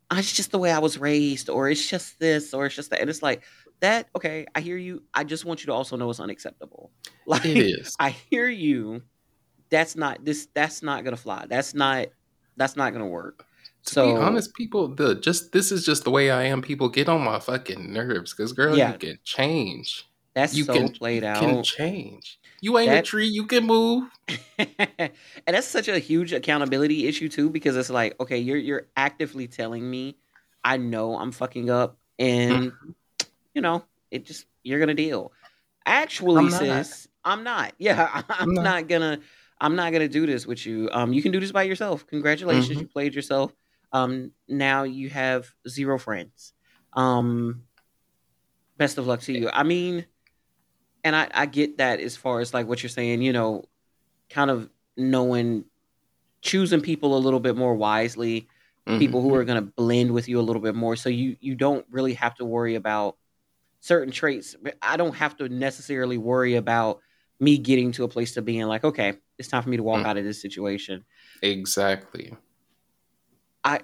"Ah, it's just the way I was raised," or "It's just this," or "It's just that." And it's like that. Okay, I hear you. I just want you to also know it's unacceptable. It Like is. I hear you. That's not this. That's not gonna fly. That's not. That's not gonna work. To be So honest, people, the just this is just the way I am. People get on my fucking nerves because, girl, you yeah, can change. that's You so can you played can out. change. You ain't a That tree. You can move. and that's such a huge accountability issue too, because it's like, okay, you're you're actively telling me I know I'm fucking up, and Mhm. you know, it just you're gonna deal. Actually, I'm not. sis, I'm not. Yeah, I'm I'm not. not gonna I'm not gonna do this with you. Um, you can do this by yourself. Congratulations, Hmm. you played yourself. Um, now you have zero friends. Um, best of luck to you. I mean, and I, I get that as far as like what you're saying, you know, kind of knowing choosing people a little bit more wisely, people who Hmm. are going to blend with you a little bit more, so you you don't really have to worry about certain traits. I don't have to necessarily worry about me getting to a place to being like, okay, it's time for me to walk out of this situation. Exactly. I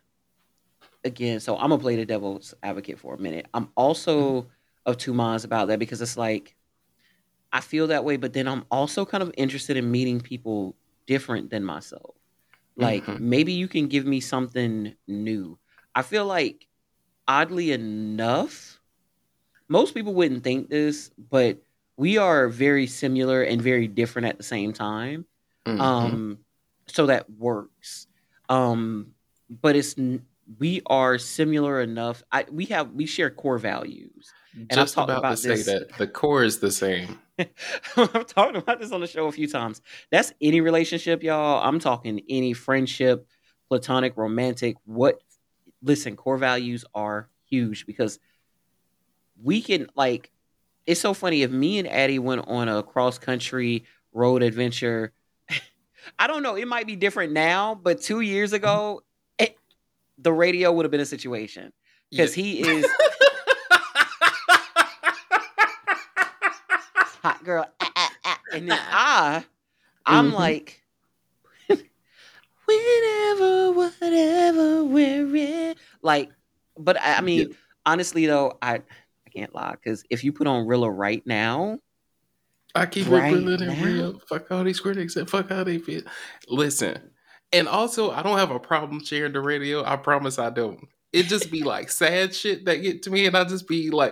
again, so I'm gonna play the devil's advocate for a minute. I'm Mhm. also of two minds about that, because it's like I feel that way, but then I'm also kind of interested in meeting people different than myself. Like Mhm. maybe you can give me something new. I feel like oddly enough, most people wouldn't think this, but we are very similar and very different at the same time. Mhm. Um, so that works. Um, but it's n- we are similar enough. I we have we share core values, and I've Just talked about to about say this. that the core is the same. I've talked about this on the show a few times. That's any relationship, y'all. I'm talking any friendship, platonic, romantic. What? Listen, core values are huge, because we can like. It's so funny if me and Addie went on a cross country road adventure. I don't know. It might be different now, but two years Mhm. ago, it, the radio would have been a situation, Yeah. because he is hot girl, ah, ah, ah. And then I, I'm Mhm. like, whenever, whatever, where, like. But I, I Yeah. mean, honestly though, I, I can't lie, because if you put on Rilla right now, I keep it right real and now, real. Fuck all these critics and fuck how they feel. Listen, and also I don't have a problem sharing the radio. I promise I don't. It just be like sad shit that get to me, and I just be like,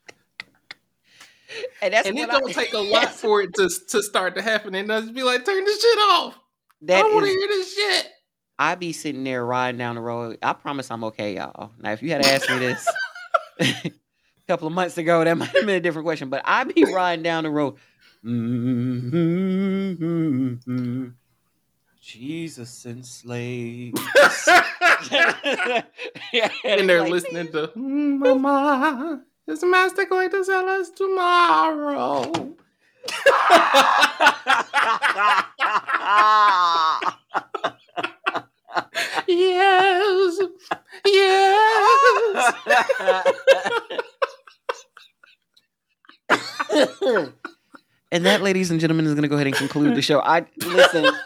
and that's and what it I. don't take a lot That's, for it to to start to happen, and I just be like, turn this shit off. I that don't want to is hear this shit. I be sitting there riding down the road. I promise I'm okay, y'all. Now, if you had asked me this a couple of months ago, that might have been a different question. But I be riding down the road. Mm-hmm. Jesus and slaves. Yeah, And it's they're like, listening to "Mm, Mama, is Master going to sell us tomorrow? Yes, yes. and that, ladies and gentlemen, is going to go ahead and conclude the show. I listen,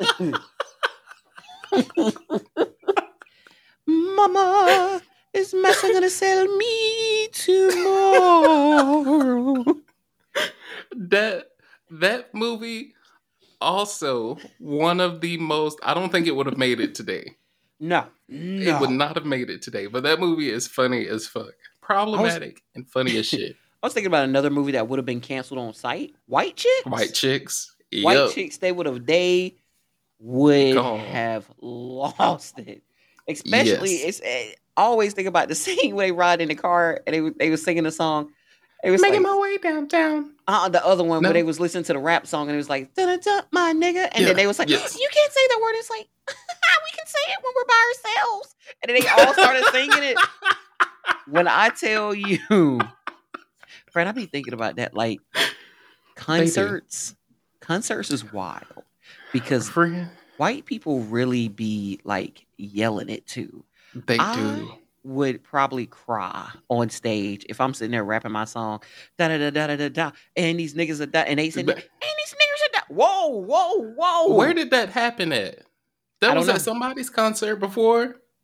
Mama, is Master going to sell me tomorrow? that that movie also one of the most. I don't think it would have made it today. No, It would no. not have made it today. But that movie is funny as fuck, I was problematic and funny as I shit. was thinking about another movie that would have been canceled on site. White White Chicks. chicks, White yep, Chicks. They would have. They would gone. have lost it. Especially, Yes, it's. eh, I always think about the scene where they ride in the car and they were- they was singing the song. It was making like my way downtown. uh, the other one where they No, was listening to the rap song and it was like dun dun my nigga, and then yeah, they was like, yes. you can't say that word. It's like we can say it when we're by ourselves, and then they all started singing it. When I tell you, friend, I be thinking about that. Like They do, concerts, concerts is wild, because friend. white people really be like yelling it too. They I do. would probably cry on stage if I'm sitting there rapping my song, da da da da da da, da, and these niggas are da, and they sitting there, But and these niggas are da. Whoa, whoa, where whoa! did that happen at? I That don't was at know. somebody's concert before.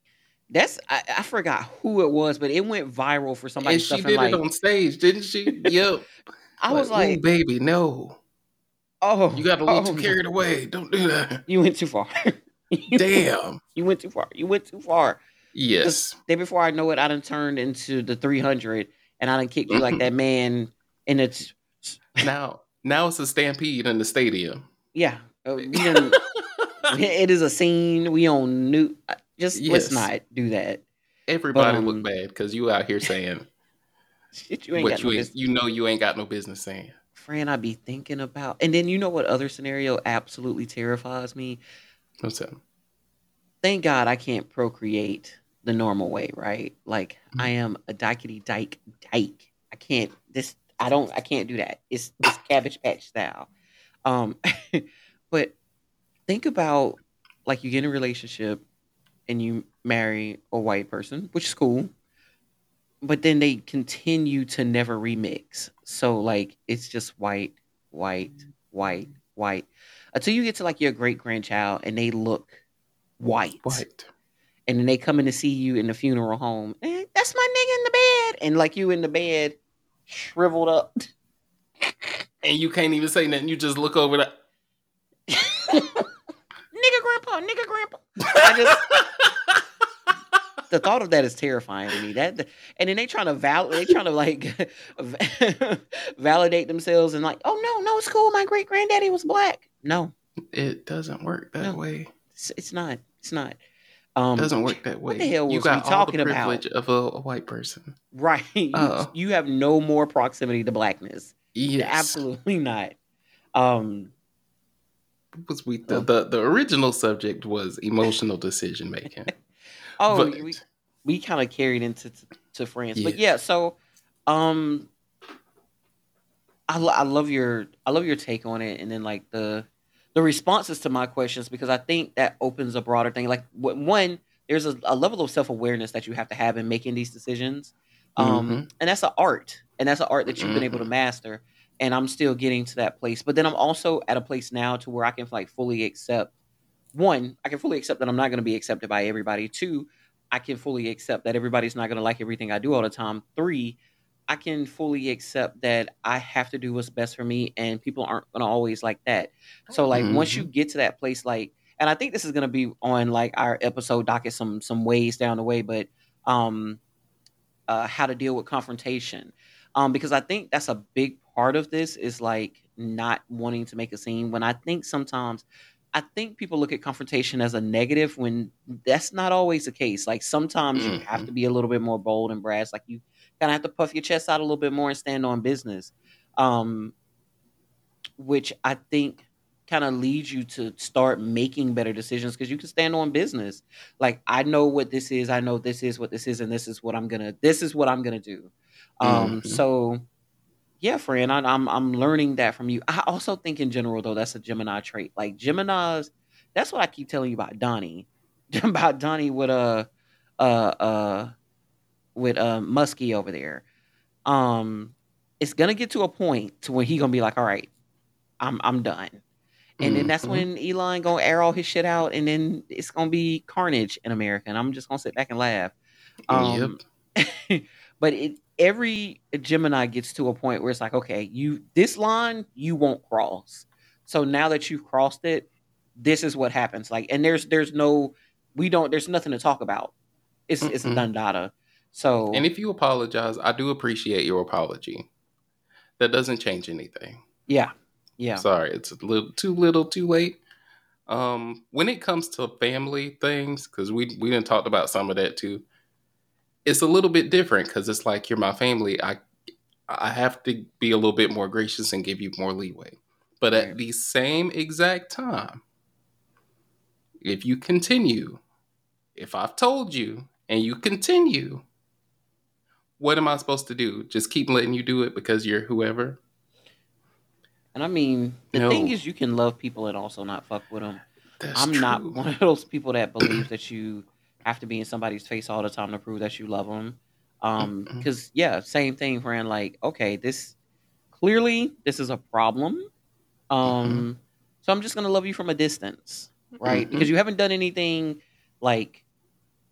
That's I, I forgot who it was, but it went viral for somebody And she stuffing did it like on stage, didn't she? Yep. I Like, was ooh, like, baby, no. You oh, got a little too oh no, carried away. Don't do that. you went too far. you, Damn. you went too far. You went too far. Because Yes. day before I know it, I done turned into the three hundred and I done kicked you like Mhm. that man in the. Now, now it's a stampede in the stadium. Yeah, uh, we done. It is a scene. We on new. uh, Just let's Yes. not do that. But Everybody look um, bad because you out here saying shit, you ain't got what no you ain't, business. you know you ain't got no business saying. Friend, I be thinking about. And then you know what other scenario absolutely terrifies me? What's that? Thank God I can't procreate the normal way, right? Like I am a dykety dyke dyke. I can't this I don't I can't do that. It's it's cabbage patch style. Um but think about like you get in a relationship and you marry a white person, which is cool, but then they continue to never remix. So like it's just white, white, white, white. Until you get to like your great grandchild and they look white. White. And then they come in to see you in the funeral home. Eh, that's my nigga in the bed. And like you in the bed, shriveled up. And you can't even say nothing. You just look over the. Nigga grandpa, nigga grandpa. I just the thought of that is terrifying to me. That and then they trying to val they trying to like validate themselves and like, oh no, no, it's cool. My great granddaddy was black. No, It doesn't work that no, way. it's, it's not. It's not. Um, Doesn't work that what the way. hell You was we got all the talking about? privilege of a, a white person. Right, you Oh, you have no more proximity to blackness. yes. Absolutely not. Um, Was we the, uh, the the original subject was emotional decision making, oh, but we we kind of carried into to, to France, but yeah. yes. So, um, I, lo- I love your I love your take on it, and then like the the responses to my questions because I think that opens a broader thing. Like wh- one, there's a, a level of self awareness that you have to have in making these decisions, um, Mm-hmm. and that's an art, and that's an art that you've been able to Mm-hmm. master. And I'm still getting to that place, but then I'm also at a place now to where I can like fully accept one, I can fully accept that I'm not going to be accepted by everybody. Two, I can fully accept that everybody's not going to like everything I do all the time. Three, I can fully accept that I have to do what's best for me and people aren't going to always like that. So like once you Mm-hmm. get to that place like and I think this is going to be on like our episode docket some some ways down the way but um uh how to deal with confrontation. Um because I think that's a big part of this is like not wanting to make a scene when I think sometimes I think people look at confrontation as a negative when that's not always the case. Like sometimes you have Mm-hmm. to be a little bit more bold and brass. Like you kind of have to puff your chest out a little bit more and stand on business, um, which I think kind of leads you to start making better decisions because you can stand on business. Like I know what this is. I know this is what this is, and this is what I'm gonna. This is what I'm gonna do. Um, Mm-hmm. so yeah, friend, I, I'm I'm learning that from you. I also think in general though that's a Gemini trait. Like Gemini's, that's what I keep telling you about Donnie, about Donnie with uh uh uh with uh Muskie over there. Um, it's gonna get to a point to where he gonna be like, all right, I'm I'm done, and then that's Mm-hmm. when Elon gonna air all his shit out, and then it's gonna be carnage in America, and I'm just gonna sit back and laugh. Um, Yep. but it every Gemini gets to a point where it's like, okay, you this line you won't cross. So now that you've crossed it, this is what happens. Like, and there's there's no we don't there's nothing to talk about. It's it's a Mm-mm. done data. And So if you apologize, I do appreciate your apology. That doesn't change anything. yeah, yeah, Sorry, it's a little too little, too late. Um, when it comes to family things, because we we didn't talk about some of that too. It's a little bit different because it's like you're my family. I I have to be a little bit more gracious and give you more leeway. But right. at the same exact time, if you continue, if I've told you and you continue, what am I supposed to do? Just keep letting you do it because you're whoever? And I mean, the thing No, is, you can love people and also not fuck with them. that's I'm not true. one of those people that believes that you have to be in somebody's face all the time to prove that you love them. Um, Mm-mm, because yeah, same thing, friend. Like, okay, this clearly this is a problem. mm-mm, Um, so I'm just gonna love you from a distance, right? mm-hmm. Because you haven't done anything like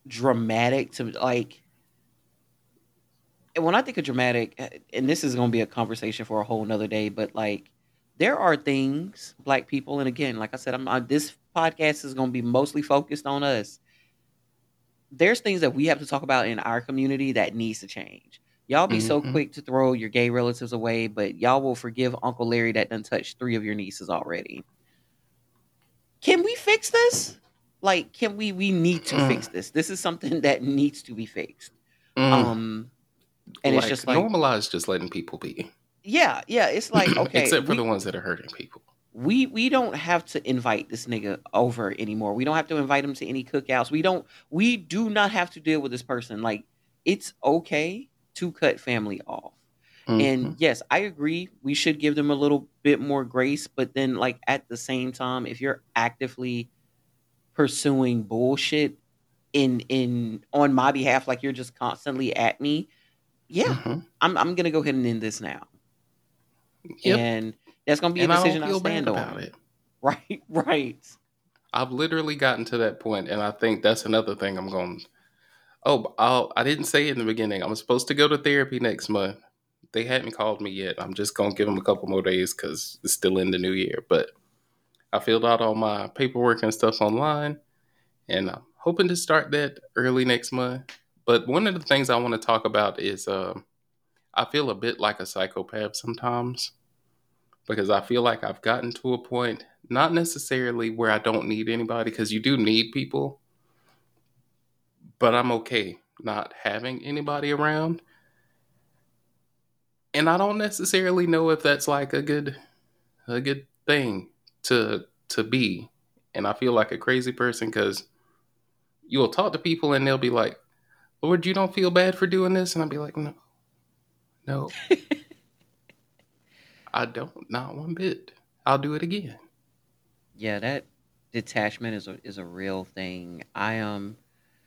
dramatic to like. And when I think of dramatic, uh, and this is going to be a conversation for a whole nother day, but like there are things black people, and again, like I said, I'm not, this podcast is going to be mostly focused on us. There's things that we have to talk about in our community that needs to change. Y'all be so Mm-hmm. quick to throw your gay relatives away, but y'all will forgive Uncle Larry that done touched three of your nieces already. Can we fix this? Like, can we? We need to Mm. fix this. This is something that needs to be fixed. Mm. Um, and it's Like just like, normalize just letting people be, yeah, yeah. It's like, okay, except for the we ones that are hurting people. we we don't have to invite this nigga over anymore. We don't have to invite him to any cookouts. We don't. We do not have to deal with this person. Like, it's okay to cut family off. Mm-hmm. And yes, I agree. We should give them a little bit more grace. But then, like at the same time, if you're actively pursuing bullshit in in on my behalf, like you're just constantly at me, yeah, Mm-hmm. I'm I'm gonna go ahead and end this now, Yep. and that's gonna be a And I don't decision I feel bad stand about on. it. Right, right. I've literally gotten to that point, and I think that's another thing I'm going. Oh, I'll, I didn't say it in the beginning. I'm supposed to go to therapy next month. They hadn't called me yet. I'm just gonna give them a couple more days because it's still in the new year. But I filled out all my paperwork and stuff online, and I'm hoping to start that early next month. But one of the things I want to talk about is um, I feel a bit like a psychopath sometimes because I feel like I've gotten to a point, not necessarily where I don't need anybody, because you do need people, but I'm okay not having anybody around. And I don't necessarily know if that's like a good a good thing to to be. And I feel like a crazy person because you'll talk to people and they'll be like, Lord, you don't feel bad for doing this? And I'll be like, no, no, I don't, not one bit. I'll do it again. Yeah, that detachment is a is a real thing. I um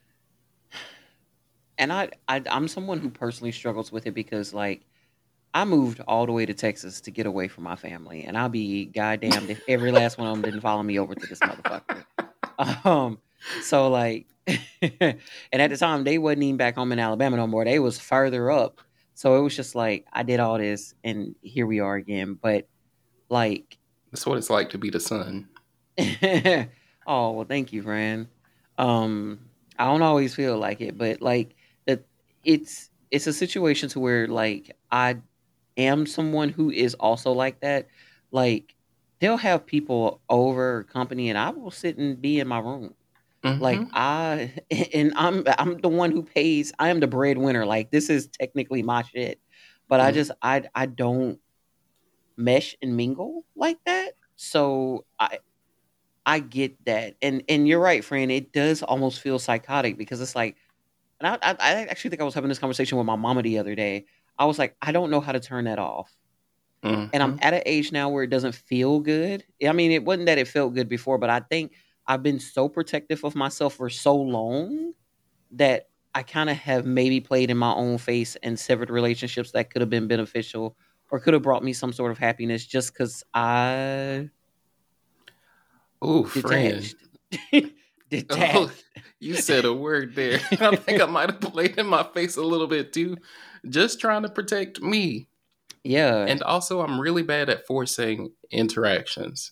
and I, I I'm someone who personally struggles with it because like I moved all the way to Texas to get away from my family, and I'll be goddamned if every last one of them didn't follow me over to this motherfucker. Um, so like, and at the time they wasn't even back home in Alabama no more. They was further up. So it was just like I did all this, and here we are again. But like, That's what it's like to be the son. oh well, thank you, Fran. Um, I don't always feel like it, but like that, it's it's a situation to where like I am someone who is also like that. Like they'll have people over or company, and I will sit and be in my room. Like Mm-hmm. I and I'm I'm the one who pays. I am the breadwinner. Like this is technically my shit, but I Mm-hmm. just I I don't mesh and mingle like that. So I I get that, and and you're right, Fran. It does almost feel psychotic because it's like, and I I, I actually think I was having this conversation with my mama the other day. I was like, I don't know how to turn that off, and I'm Mm-hmm. at an age now where it doesn't feel good. I mean, it wasn't that it felt good before, but I think I've been so protective of myself for so long that I kind of have maybe played in my own face and severed relationships that could have been beneficial or could have brought me some sort of happiness just because I Oh, friend. detached. Oh, Detached. you said a word there. I think I might have played in my face a little bit too, just trying to protect me. Yeah. And also, I'm really bad at forcing interactions.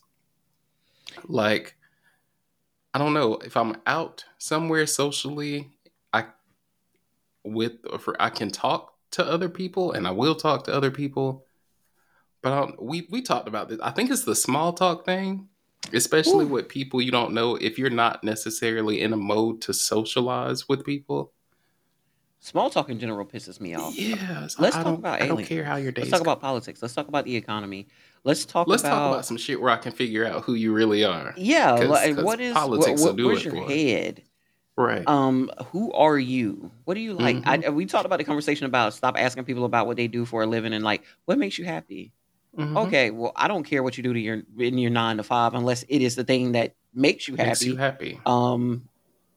Like, I don't know if I'm out somewhere socially, I with or for, I can talk to other people, and I will talk to other people. But I don't, we we talked about this. I think it's the small talk thing, especially Whew. with people you don't know. If you're not necessarily in a mode to socialize with people, Small talk in general pisses me off. yes, Let's I talk don't about I don't care how aliens. your Let's days talk go. about politics. Let's talk about the economy. Let's talk Let's talk about about some shit where I can figure out who you really are, yeah, because like because what is what, politics will what do where's it your for us. head? Right. Um, who are you? What do you like? Mm-hmm. I we talked about the conversation about stop asking people about what they do for a living and like what makes you happy. Mm-hmm. Okay, well, I don't care what you do to your in your nine to five unless it is the thing that makes you Makes you happy. happy, Um,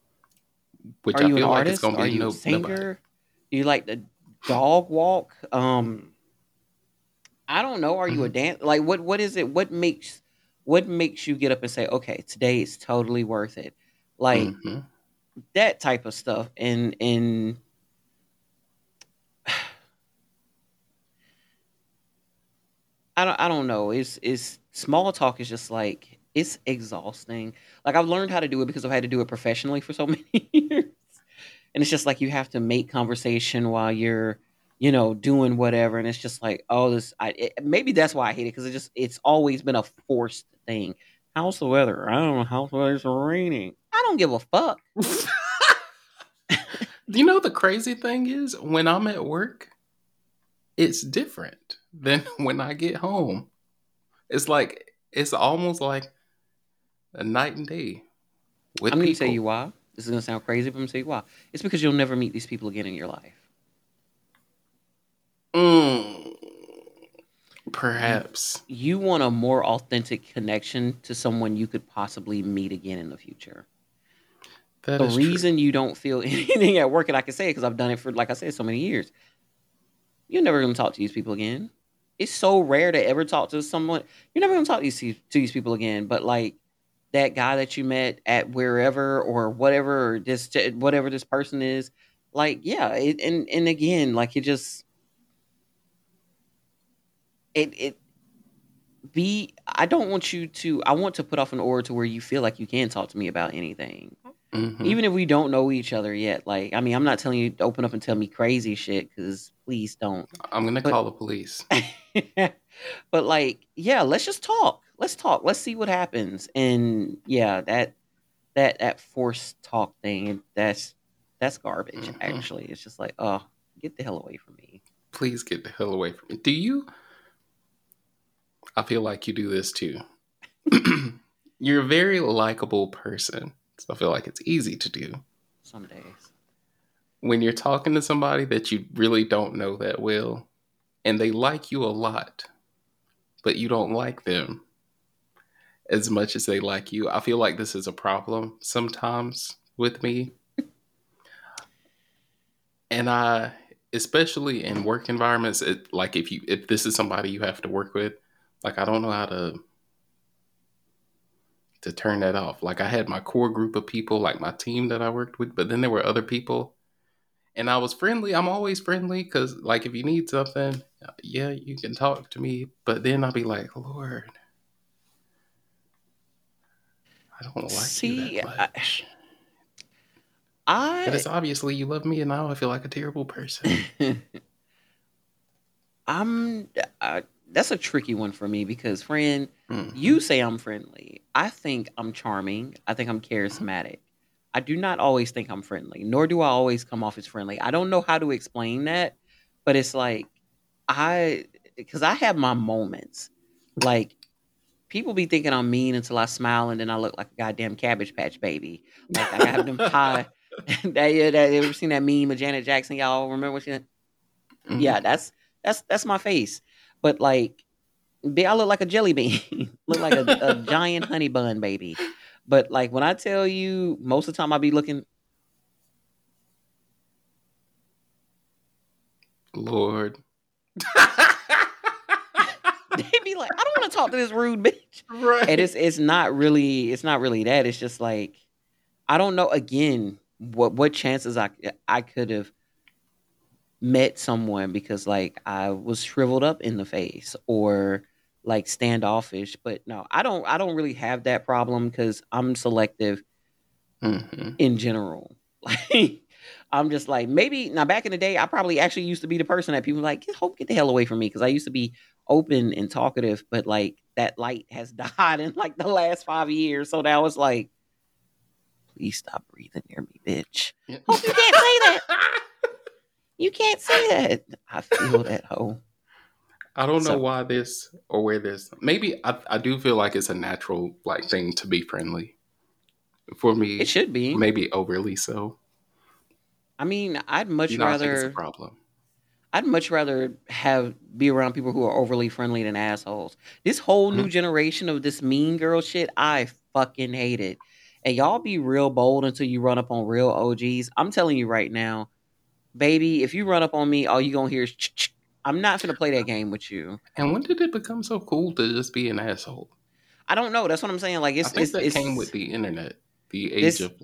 which are I you an feel like it's artist? gonna Are be you a no nobody. singer? Do you like the dog walk? Um, I don't know. Are you a Mm-hmm. dance? Like what? What is it? What makes what makes you get up and say, okay, today is totally worth it? Like Mm-hmm. that type of stuff. And and I don't I don't know. It's it's small talk is just like it's exhausting. Like I've learned how to do it because I've had to do it professionally for so many years. And it's just like you have to make conversation while you're, you know, doing whatever. And it's just like, oh, this I it, maybe that's why I hate it because it just it's always been a forced thing. How's the weather? I don't know. How's the weather? It's raining. I don't give a fuck. You know, the crazy thing is when I'm at work, it's different than when I get home. It's like, it's almost like a night and day I'm with gonna tell you people. why. This is gonna sound crazy, but I'm gonna tell you why. It's because you'll never meet these people again in your life. Mm, You perhaps. you want a more authentic connection to someone you could possibly meet again in the future. That The is true. reason you don't feel anything at work, and I can say it because I've done it for, like I said, so many years. You're never gonna talk to these people again. It's so rare to ever talk to someone. You're never gonna talk to these to these people again. But like that guy that you met at wherever or whatever, or this whatever this person is, like yeah, it, and and again, like it just it it be. I don't want you to. I want to put off an aura to where you feel like you can talk to me about anything, Hmm. even if we don't know each other yet. Like I mean, I'm not telling you to open up and tell me crazy shit because please don't. I'm going to But call the police. but like, yeah, let's just talk. Let's talk. Let's see what happens. And yeah, that that that forced talk thing, that's that's garbage. Hmm. Actually, it's just like, oh, get the hell away from me. Please get the hell away from me. Do you? I feel like you do this too. You're a very likable person. So I feel like it's easy to do. Some days, When you're talking to somebody that you really don't know that well and they like you a lot, but you don't like them as much as they like you, I feel like this is a problem sometimes with me. And I, especially in work environments, it, like if you if this is somebody you have to work with, like I don't know how to to turn that off. Like I had my core group of people, like my team that I worked with, but then there were other people, and I was friendly. I'm always friendly because, like, if you need something, yeah, you can talk to me. But then I'll be like, Lord, I don't like you that see, I, much. And I it's obviously you love me, and now I feel like a terrible person. I'm uh, that's a tricky one for me because friend, Hmm. you say I'm friendly. I think I'm charming. I think I'm charismatic. I do not always think I'm friendly, nor do I always come off as friendly. I don't know how to explain that, but it's like I because I have my moments. Like people be thinking I'm mean until I smile and then I look like a goddamn cabbage patch baby. Like I got them pie. that, yeah, that, you ever seen that meme of Janet Jackson? Y'all remember what she Hmm. yeah, that's that's that's my face. But like, be- I look like a jelly bean, look like a, a giant honey bun baby. But like when I tell you, most of the time I be looking, Lord. they be like, I don't want to talk to this rude bitch. And Right. it's it's not really it's not really that. It's just like I don't know. Again, what what chances I I could have met someone because like I was shriveled up in the face or like standoffish. But no, I don't I don't really have that problem because I'm selective Hmm. in general. Like I'm just like maybe now back in the day I probably actually used to be the person that people were like get, hope get the hell away from me because I used to be open and talkative, but like that light has died in like the last five years. So now it's like, please stop breathing near me, bitch. Yeah. Hope you can't say that. You can't say that. I feel that hoe. I don't know So why this or where this. Maybe I, I do feel like it's a natural like thing to be friendly. For it me, should be. maybe overly so. I mean, I'd much You know, I think it's a rather problem. I'd much rather have be around people who are overly friendly than assholes. This whole new Mhm. generation of this mean girl shit, I fucking hate it. And y'all be real bold until you run up on real O Gs. I'm telling you right now, baby, if you run up on me, all you gonna hear is ch ch. I'm not gonna play that game with you. And when did it become so cool to just be an asshole? I don't know. That's what I'm saying. Like I it's think it's that came with it's the internet, the age this of like.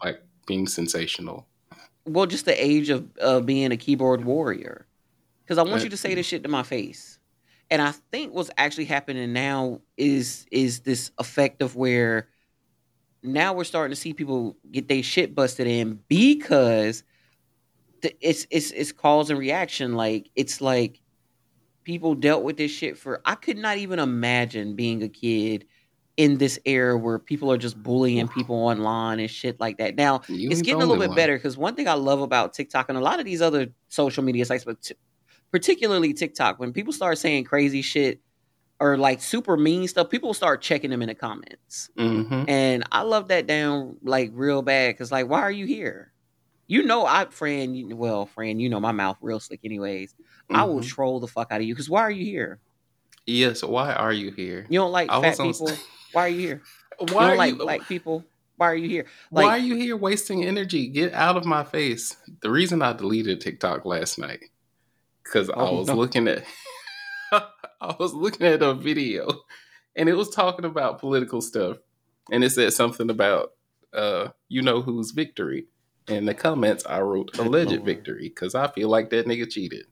being sensational. Well, just the age of uh, being a keyboard warrior. Because I want Uh, you to say this shit to my face. And I think what's actually happening now is is this effect of where now we're starting to see people get their shit busted in because th- it's it's it's cause and reaction. Like it's like people dealt with this shit for. I could not even imagine being a kid in this era where people are just bullying people online and shit like that. Now you it's ain't the getting a only little bit one. better because one thing I love about TikTok and a lot of these other social media sites, but t- particularly TikTok, when people start saying crazy shit or like super mean stuff, people start checking them in the comments. Mm-hmm. And I love that down like real bad because like, why are you here? You know, I friend, you- well, friend, you know my mouth real slick, anyways. I will Mm-hmm. troll the fuck out of you because why are you here? Yes. Why are you here? You don't like I was fat on. people? Why are you here? You Why don't are like you? black people? Why are you here? Why are Like, you here wasting energy? Get out of my face. The reason I deleted TikTok last night because I oh was no, looking at I was looking at a video and it was talking about political stuff and it said something about uh you know who's victory. In the comments I wrote good alleged lord. victory because I feel like that nigga cheated.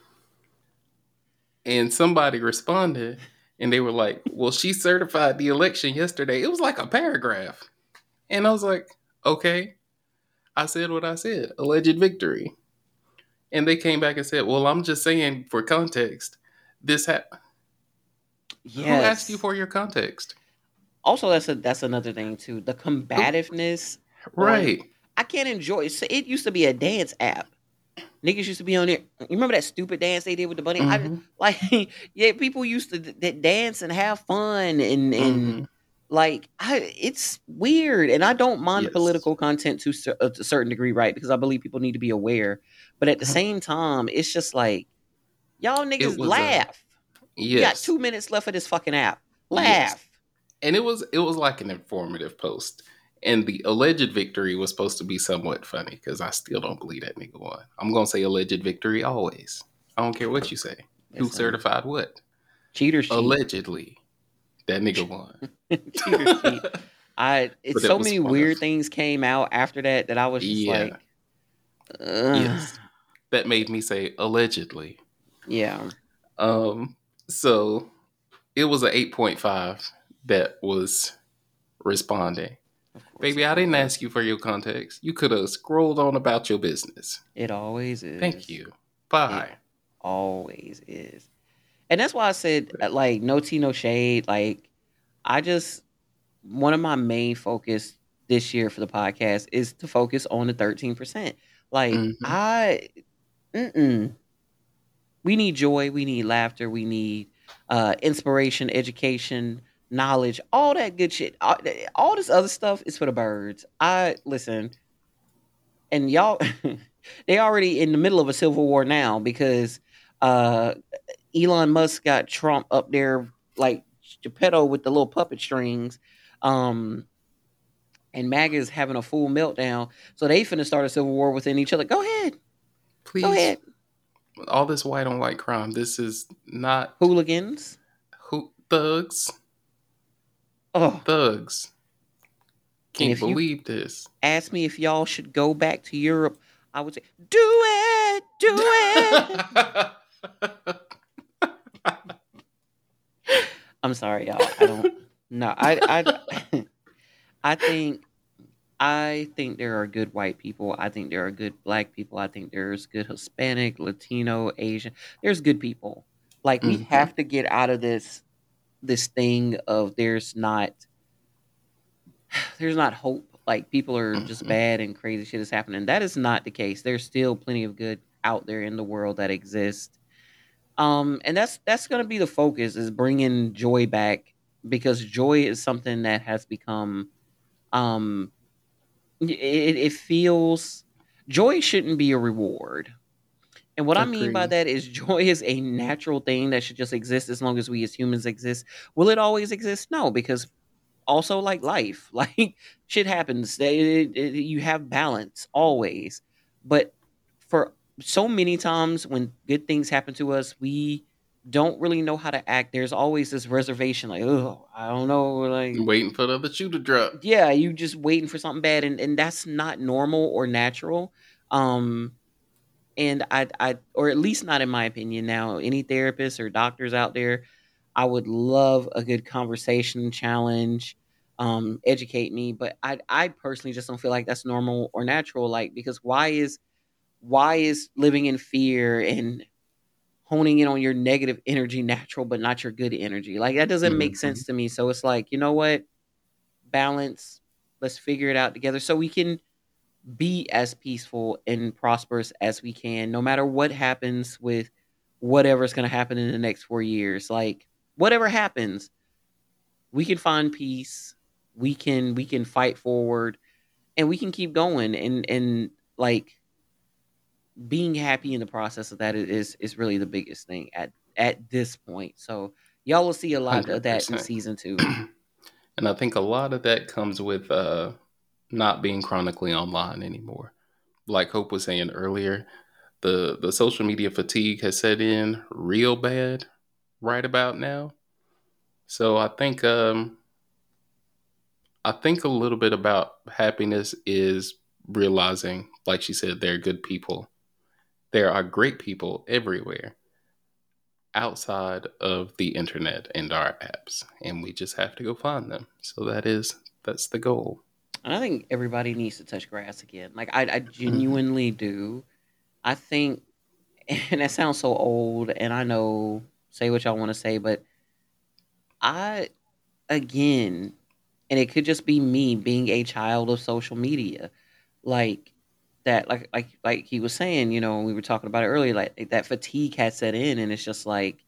And somebody responded and they were like, well, she certified the election yesterday. It was like a paragraph. And I was like, okay, I said what I said, alleged victory. And they came back and said, well, I'm just saying for context, this happened. Who asked you Yes. for your context? Also, that's a that's another thing too. The Who? combativeness on. Right. I can't enjoy it. So it used to be a dance app. Niggas used to be on there. You remember that stupid dance they did with the bunny? I Mm-hmm. like, yeah, people used to d- d- dance and have fun and and Mm-hmm. like, I it's weird. And I don't mind Yes. political content to cer- a certain degree, right? Because I believe people need to be aware. But at the same time, it's just like y'all It niggas was a laugh. You got yes. two minutes left of this fucking app. Yes. Laugh. And it was it was like an informative post. And the alleged victory was supposed to be somewhat funny because I still don't believe that nigga won. I'm gonna say alleged victory always. I don't care what you say. Who Listen, certified what? cheaters cheat. Allegedly, that nigga won. Cheaters cheat. I it's But it so was many fun. weird things came out after that that I was just Yeah. like, ugh. Yes. That made me say allegedly. Yeah. Um. So it was an eight point five that was responding. Of course Baby, it I didn't was. ask you for your context. You could have scrolled on about your business. It always Thank is. you. It Bye. always is. And that's why I said uh, like no tea, no shade. Like I just one of my main focus this year for the podcast is to focus on the thirteen percent. Like Mm-hmm. I mm-mm. We need joy, we need laughter, we need uh inspiration, education, knowledge, all that good shit. All, all this other stuff is for the birds. I listen, and y'all they already in the middle of a civil war now because uh Elon Musk got Trump up there like Geppetto with the little puppet strings. Um and MAGA's having a full meltdown. So they finna start a civil war within each other. Go ahead. Go Please, ahead. all this white on white crime. This is not Hooligans. who thugs. Oh. Thugs. And Can't if you believe this. ask me if y'all should go back to Europe, I would say, do it, do it. I'm sorry, y'all. I don't. No, I, I, I think, I think there are good white people. I think there are good black people. I think there's good Hispanic, Latino, Asian. There's good people. Like we Mm-hmm. have to get out of this, this thing of there's not, there's not hope. Like people are just Mm-hmm. bad and crazy shit is happening. That is not the case. There's still plenty of good out there in the world that exist. Um, and that's that's gonna be the focus is bringing joy back because joy is something that has become um it, it feels joy shouldn't be a reward. And what I mean by Agree. that is joy is a natural thing that should just exist as long as we as humans exist. Will it always exist? No, because also like life, like shit happens. It- it- you have balance always, but for so many times when good things happen to us, we don't really know how to act. There's always this reservation, like, oh, I don't know, like, Waiting for the other shoe to drop. yeah, you just waiting for something bad, and and that's not normal or natural. Um, and I I or at least not in my opinion. Now, any therapists or doctors out there, I would love a good conversation challenge, um, educate me. But I I personally just don't feel like that's normal or natural. Like, because why is why is living in fear and honing in on your negative energy natural, but not your good energy? Like, that doesn't make Hmm. sense to me. So it's like, you know what? Balance. Let's figure it out together so we can be as peaceful and prosperous as we can, no matter what happens with whatever's going to happen in the next four years. Like, whatever happens, we can find peace. We can we can fight forward, and we can keep going. And and like, being happy in the process of that is is really the biggest thing at at this point. So y'all will see a lot of that in one hundred percent. season two. And I think a lot of that comes with uh, not being chronically online anymore. Like Hope was saying earlier, the, the social media fatigue has set in real bad right about now. So I think um, I think a little bit about happiness is realizing, like she said, there are good people. There are great people everywhere outside of the internet and our apps, and we just have to go find them. So that is that's the goal. And I think everybody needs to touch grass again. Like, I, I Hmm. genuinely do. I think, and that sounds so old, and I know, say what y'all want to say, but I, again, and it could just be me being a child of social media, like that, like like like he was saying, you know, we were talking about it earlier, like that fatigue has set in, and it's just like,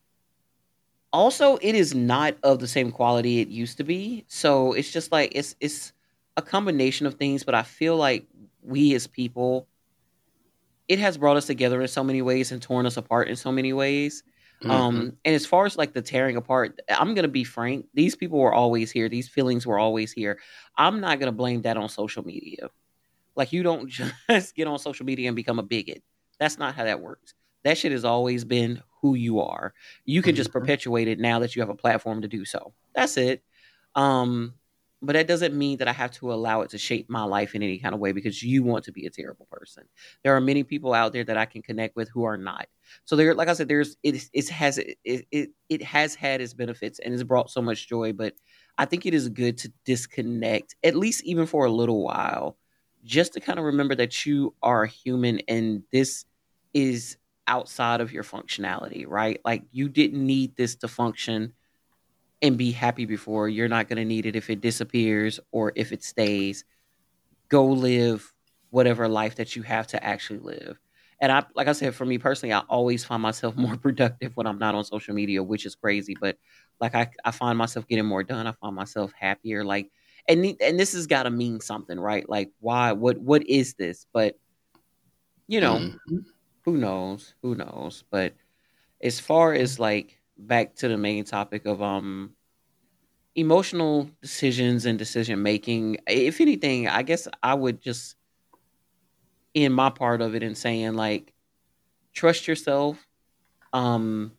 also, it is not of the same quality it used to be. So it's just like it's it's a combination of things, but I feel like we as people, it has brought us together in so many ways and torn us apart in so many ways. Hmm. Um, and as far as like the tearing apart, I'm gonna be frank. These people were always here. These feelings were always here. I'm not gonna blame that on social media. Like, you don't just get on social media and become a bigot. That's not how that works. That shit has always been who you are. You can just Hmm. perpetuate it now that you have a platform to do so. That's it. Um, but that doesn't mean that I have to allow it to shape my life in any kind of way because you want to be a terrible person. There are many people out there that I can connect with who are not. So there, like I said, there's it. It has it it it has had its benefits and it's brought so much joy. But I think it is good to disconnect, at least even for a little while, just to kind of remember that you are human and this is outside of your functionality, right? Like, you didn't need this to function and be happy before. You're not going to need it if it disappears or if it stays. Go live whatever life that you have to actually live. And I, like I said, for me personally, I always find myself more productive when I'm not on social media, which is crazy. But like, I, I find myself getting more done. I find myself happier. Like, and the- and this has got to mean something, right? Like, why? What? What is this? But you know, Hmm. who knows? Who knows? But as far as like back to the main topic of um emotional decisions and decision making, if anything, I guess I would just end my part of it in saying, like, trust yourself. Um,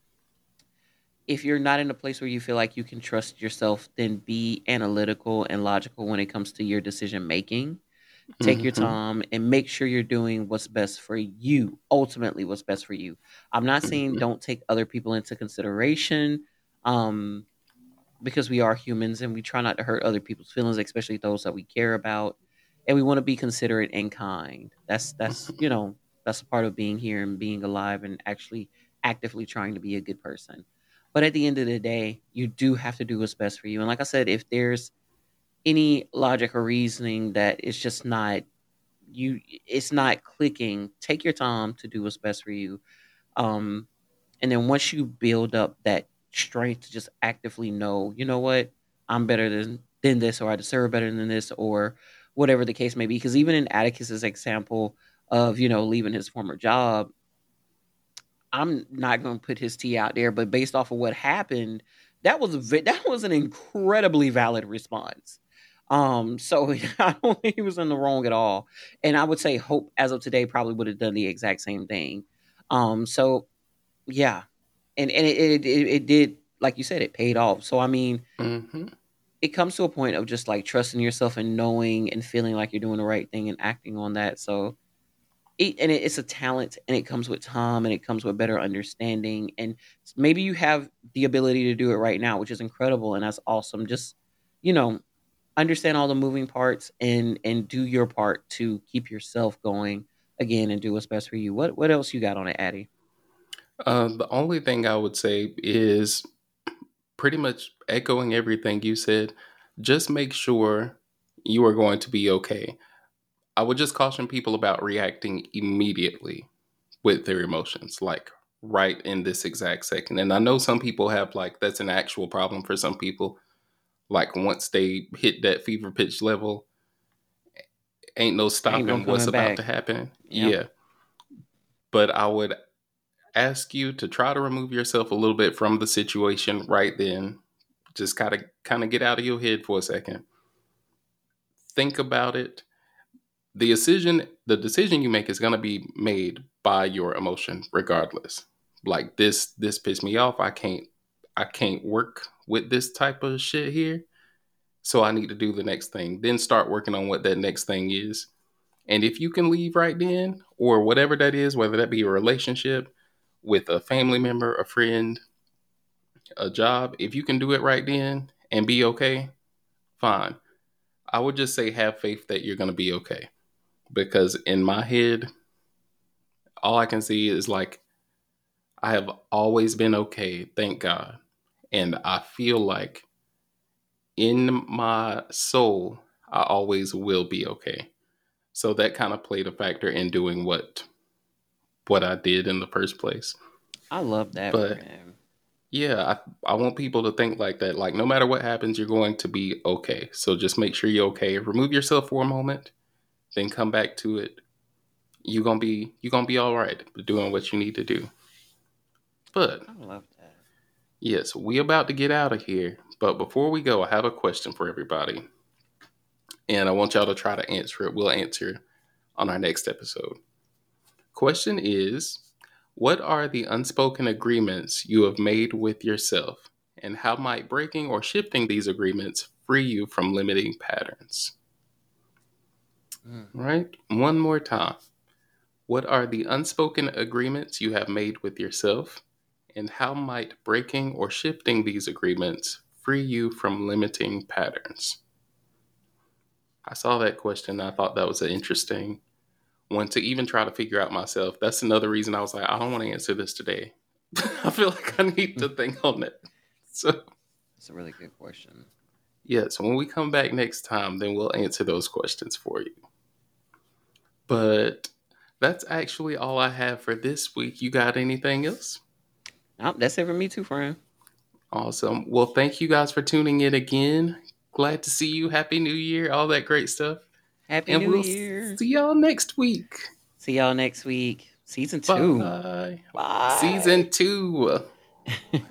if you're not in a place where you feel like you can trust yourself, then be analytical and logical when it comes to your decision making. Take your Hmm. time and make sure you're doing what's best for you. Ultimately, what's best for you. I'm not saying Hmm. don't take other people into consideration. Um, because we are humans and we try not to hurt other people's feelings, especially those that we care about. And we want to be considerate and kind. That's that's you know, that's a part of being here and being alive and actually actively trying to be a good person. But at the end of the day, you do have to do what's best for you. And like I said, if there's any logic or reasoning that it's just not you it's not clicking, take your time to do what's best for you. Um and then once you build up that strength to just actively know, you know what, I'm better than than this, or I deserve better than this, or whatever the case may be. Because even in Atticus's example of, you know, leaving his former job, I'm not going to put his tea out there, but based off of what happened, that was a, ve- that was an incredibly valid response. Um, so I don't think he was in the wrong at all. And I would say Hope, as of today, probably would have done the exact same thing. Um, so yeah, and and it, it it it did, like you said, it paid off. So I mean, Mm-hmm. it comes to a point of just like trusting yourself and knowing and feeling like you're doing the right thing and acting on that. So it, and it, it's a talent, and it comes with time, and it comes with better understanding, and maybe you have the ability to do it right now, which is incredible, and that's awesome. Just, you know, understand all the moving parts, and and do your part to keep yourself going again and do what's best for you. What what else you got on it, Addie? Uh, the only thing I would say is pretty much echoing everything you said. Just make sure you are going to be okay. I would just caution people about reacting immediately with their emotions, like right in this exact second. And I know some people have, like, that's an actual problem for some people. Like, once they hit that fever pitch level, ain't no Ain't no stopping what's coming about back. to happen. Yep. Yeah. But I would ask you to try to remove yourself a little bit from the situation right then. Just kind of kind of get out of your head for a second. Think about it. The decision the decision you make is going to be made by your emotion regardless. Like, this this pissed me off. I can't I can't work with this type of shit here. So I need to do the next thing. Then start working on what that next thing is. And if you can leave right then, or whatever that is, whether that be a relationship with a family member, a friend, a job, if you can do it right then and be okay, fine. I would just say have faith that you're going to be okay. Because in my head, all I can see is like, I have always been okay, thank God. And I feel like in my soul, I always will be okay. So that kind of played a factor in doing what what I did in the first place. I love that, But friend. yeah, I, I want people to think like that. Like, no matter what happens, you're going to be okay. So just make sure you're okay. Remove yourself for a moment, then come back to it. You're gonna be you're gonna be all right doing what you need to do. But I love that. yes, we about to get out of here. But before we go, I have a question for everybody, and I want y'all to try to answer it. We'll answer on our next episode. Question is, what are the unspoken agreements you have made with yourself, and how might breaking or shifting these agreements free you from limiting patterns? Mm. Right? One more time. What are the unspoken agreements you have made with yourself, and how might breaking or shifting these agreements free you from limiting patterns? I saw that question. And I thought that was an interesting one to even try to figure out myself. That's another reason I was like, I don't want to answer this today. I feel like I need to think on it. So, That's a really good question. yeah, so when we come back next time, then we'll answer those questions for you. But that's actually all I have for this week. You got anything else? Nope, that's it for me too, friend. Awesome. Well, thank you guys for tuning in again. Glad to see you. Happy New Year, all that great stuff. Happy And New we'll Year. see y'all next week. See y'all next week. Season two. Bye. Bye. Season two.